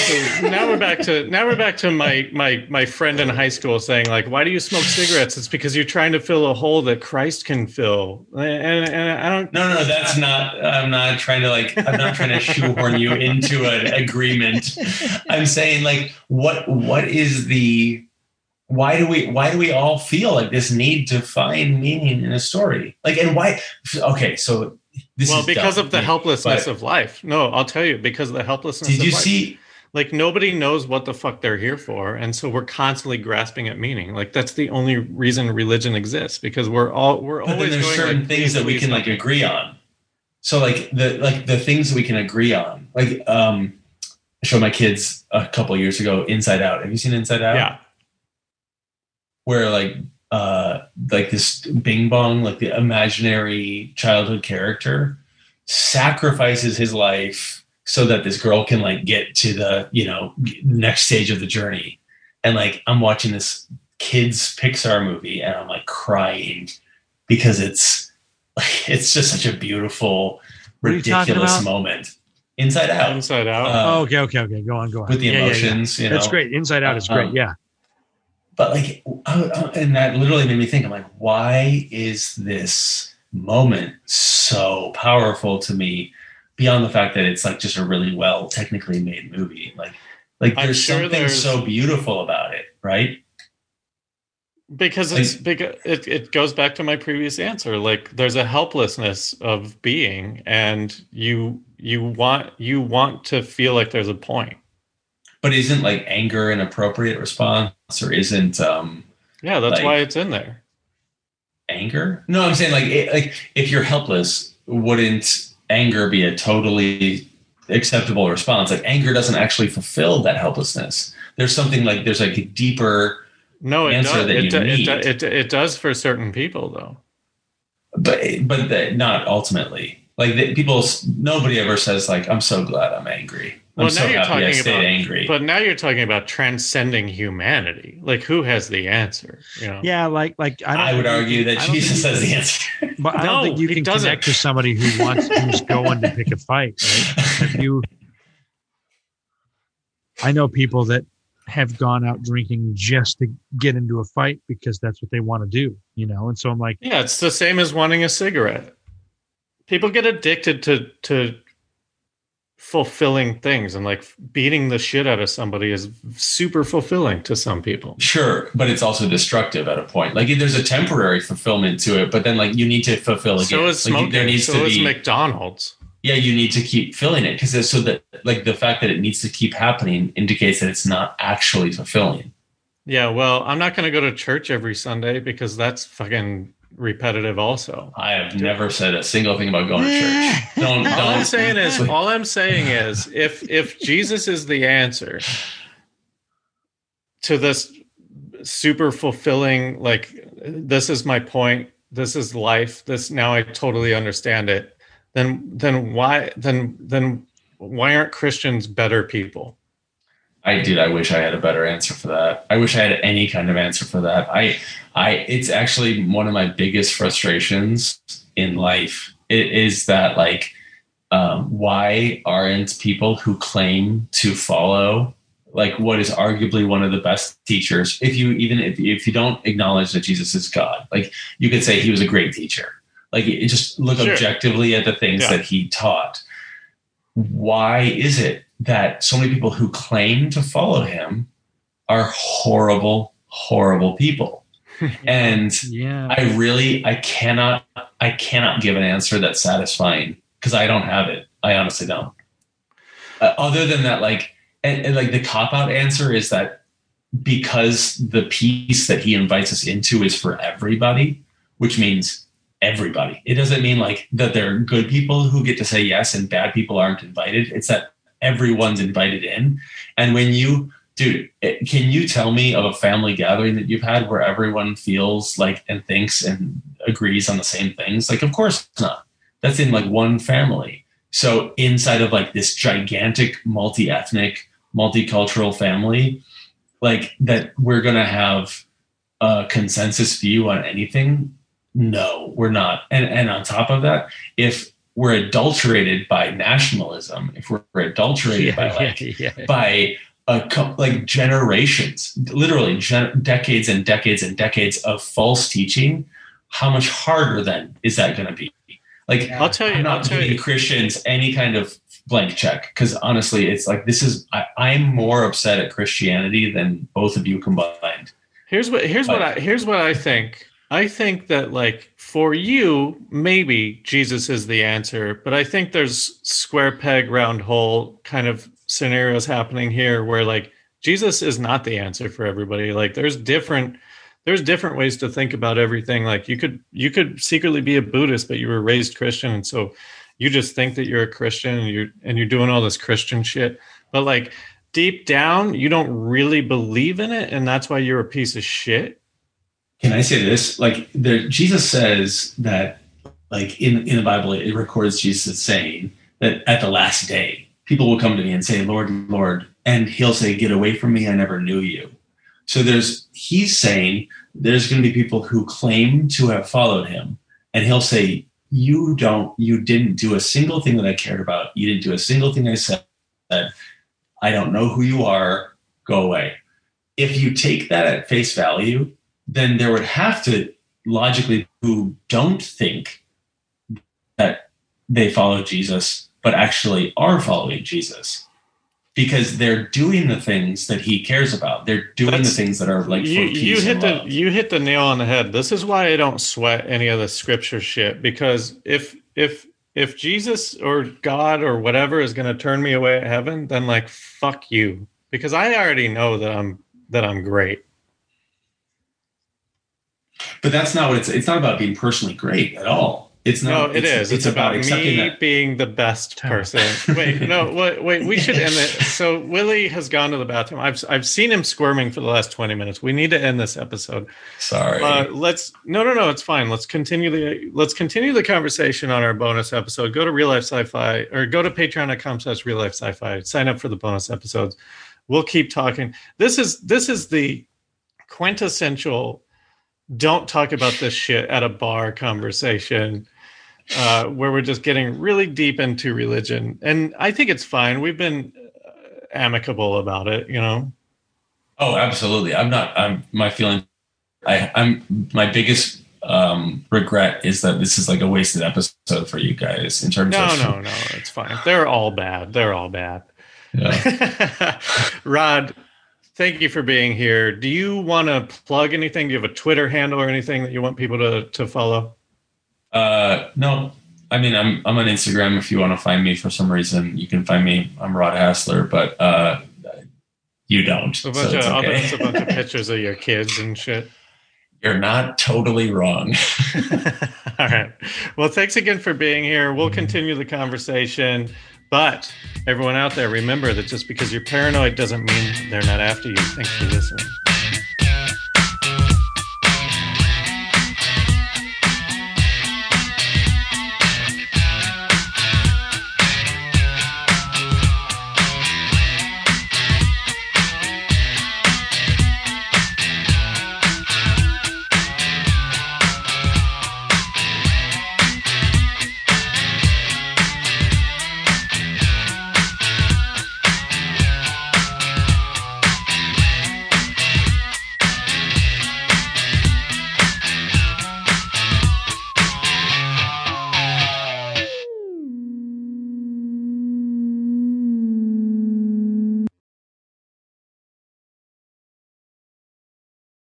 to my friend in high school saying, like, why do you smoke cigarettes? It's because you're trying to fill a hole that Christ can fill. And I don't. No, that's not. I'm not trying to shoehorn you into an agreement. I'm saying, like, what is the? Why do we all feel like this need to find meaning in a story? Like, and why? Okay, so. Because of the helplessness of life. No, I'll tell you, because of the helplessness of life. Did you see? Like, nobody knows what the fuck they're here for. And so we're constantly grasping at meaning. Like, that's the only reason religion exists, because we're always there's going, certain like, things that we can like agree on. So the things that we can agree on. Like, I showed my kids a couple of years ago Inside Out. Have you seen Inside Out? Yeah. Where like this Bing Bong, like the imaginary childhood character, sacrifices his life so that this girl can like get to the, next stage of the journey. And like, I'm watching this kids Pixar movie and I'm like crying because it's just such a beautiful, ridiculous moment. Inside Out. Okay. Go on. With the emotions, That's great. Inside Out is great. Yeah. But like, and that literally made me think, I'm like, why is this moment so powerful to me beyond the fact that it's like just a really well technically made movie? Like there's something so beautiful about it, right? Because it goes back to my previous answer. Like, there's a helplessness of being, and you want to feel like there's a point. But isn't like anger an appropriate response, or isn't? Yeah, that's why it's in there. Anger? No, I'm saying like if you're helpless, wouldn't anger be a totally acceptable response? Like, anger doesn't actually fulfill that helplessness. There's something like there's like a deeper answer that you need. It does for certain people, though. But not ultimately. Like, nobody ever says like, "I'm so glad I'm angry." I'm so happy I stayed angry. But now you're talking about transcending humanity. Like, who has the answer? Yeah, like I would argue that Jesus has the answer. But I don't think you can connect to somebody who's going to pick a fight. Right? I know people that have gone out drinking just to get into a fight because that's what they want to do. And so I'm like, yeah, it's the same as wanting a cigarette. People get addicted to fulfilling things, and like beating the shit out of somebody is super fulfilling to some people. Sure, but it's also destructive at a point. Like, there's a temporary fulfillment to it, but then like you need to fulfill again. So is smoking. There needs to be McDonald's. Yeah, you need to keep filling it, because so that like the fact that it needs to keep happening indicates that it's not actually fulfilling. Yeah, well, I'm not going to go to church every Sunday because that's fucking repetitive also. I have never said a single thing about going to church. All I'm saying is if Jesus is the answer to this super fulfilling, like, this is my point, this is life, this, now I totally understand it, then why aren't Christians better people? I wish I had a better answer for that. I wish I had any kind of answer for that. It's actually one of my biggest frustrations in life. It is that, like, why aren't people who claim to follow like what is arguably one of the best teachers, if you don't acknowledge that Jesus is God, like, you could say he was a great teacher. Like, just look objectively at the things that he taught. Why is it that so many people who claim to follow him are horrible, horrible people? And I cannot give an answer that's satisfying, because I don't have it. I honestly don't. Other than that, like, and like the cop-out answer is that because the peace that he invites us into is for everybody, which means everybody. It doesn't mean like that there are good people who get to say yes and bad people aren't invited. It's that everyone's invited in. And when can you tell me of a family gathering that you've had where everyone feels like and thinks and agrees on the same things? Like, of course not. That's in like one family. So inside of like this gigantic multi-ethnic, multicultural family, like, that we're going to have a consensus view on anything? No, we're not. And on top of that, if we're adulterated by nationalism, if we're adulterated by like generations, literally decades and decades and decades of false teaching, how much harder then is that going to be? Like, I'll tell you, I'm not giving Christians any kind of blank check, because honestly, it's like I'm more upset at Christianity than both of you combined. Here's what I think. I think that, like, for you, maybe Jesus is the answer, but I think there's square peg, round hole kind of scenarios happening here where, like, Jesus is not the answer for everybody. Like, there's different ways to think about everything. Like, you could secretly be a Buddhist, but you were raised Christian, and so you just think that you're a Christian and you're doing all this Christian shit. But, like, deep down, you don't really believe in it, and that's why you're a piece of shit. Can I say this? Like, Jesus says that, like, in the Bible, it records Jesus saying that at the last day, people will come to me and say, Lord, Lord, and he'll say, get away from me, I never knew you. So he's saying there's going to be people who claim to have followed him, and he'll say, you didn't do a single thing that I cared about. You didn't do a single thing I said. I don't know who you are. Go away. If you take that at face value, then there would have to logically who don't think that they follow Jesus, but actually are following Jesus, because they're doing the things that he cares about. They're doing the things that are like for peace and love. You hit the nail on the head. This is why I don't sweat any of the scripture shit, because if Jesus or God or whatever is going to turn me away at heaven, then, like, fuck you, because I already know that I'm great. But that's not what it's not about being personally great at all. It's not. No, it is. It's about me being the best person. Wait. We should end it. So Willie has gone to the bathroom. I've seen him squirming for the last 20 minutes. We need to end this episode. Sorry. No. It's fine. Let's continue the conversation on our bonus episode. Go to Real Life Sci-Fi, or go to patreon.com/Real Life Sci-Fi. Sign up for the bonus episodes. We'll keep talking. This is the quintessential don't talk about this shit at a bar conversation, where we're just getting really deep into religion. And I think it's fine. We've been amicable about it, you know? Oh, absolutely. My biggest regret is that this is like a wasted episode for you guys in terms of. No, it's fine. They're all bad. Yeah. Rod, thank you for being here. Do you want to plug anything? Do you have a Twitter handle or anything that you want people to follow? No. I mean, I'm on Instagram. If you want to find me for some reason, you can find me. I'm Rod Hassler, but you don't. A bunch of pictures of your kids and shit. You're not totally wrong. All right. Well, thanks again for being here. We'll continue the conversation. But everyone out there, remember that just because you're paranoid doesn't mean they're not after you. Thanks for listening.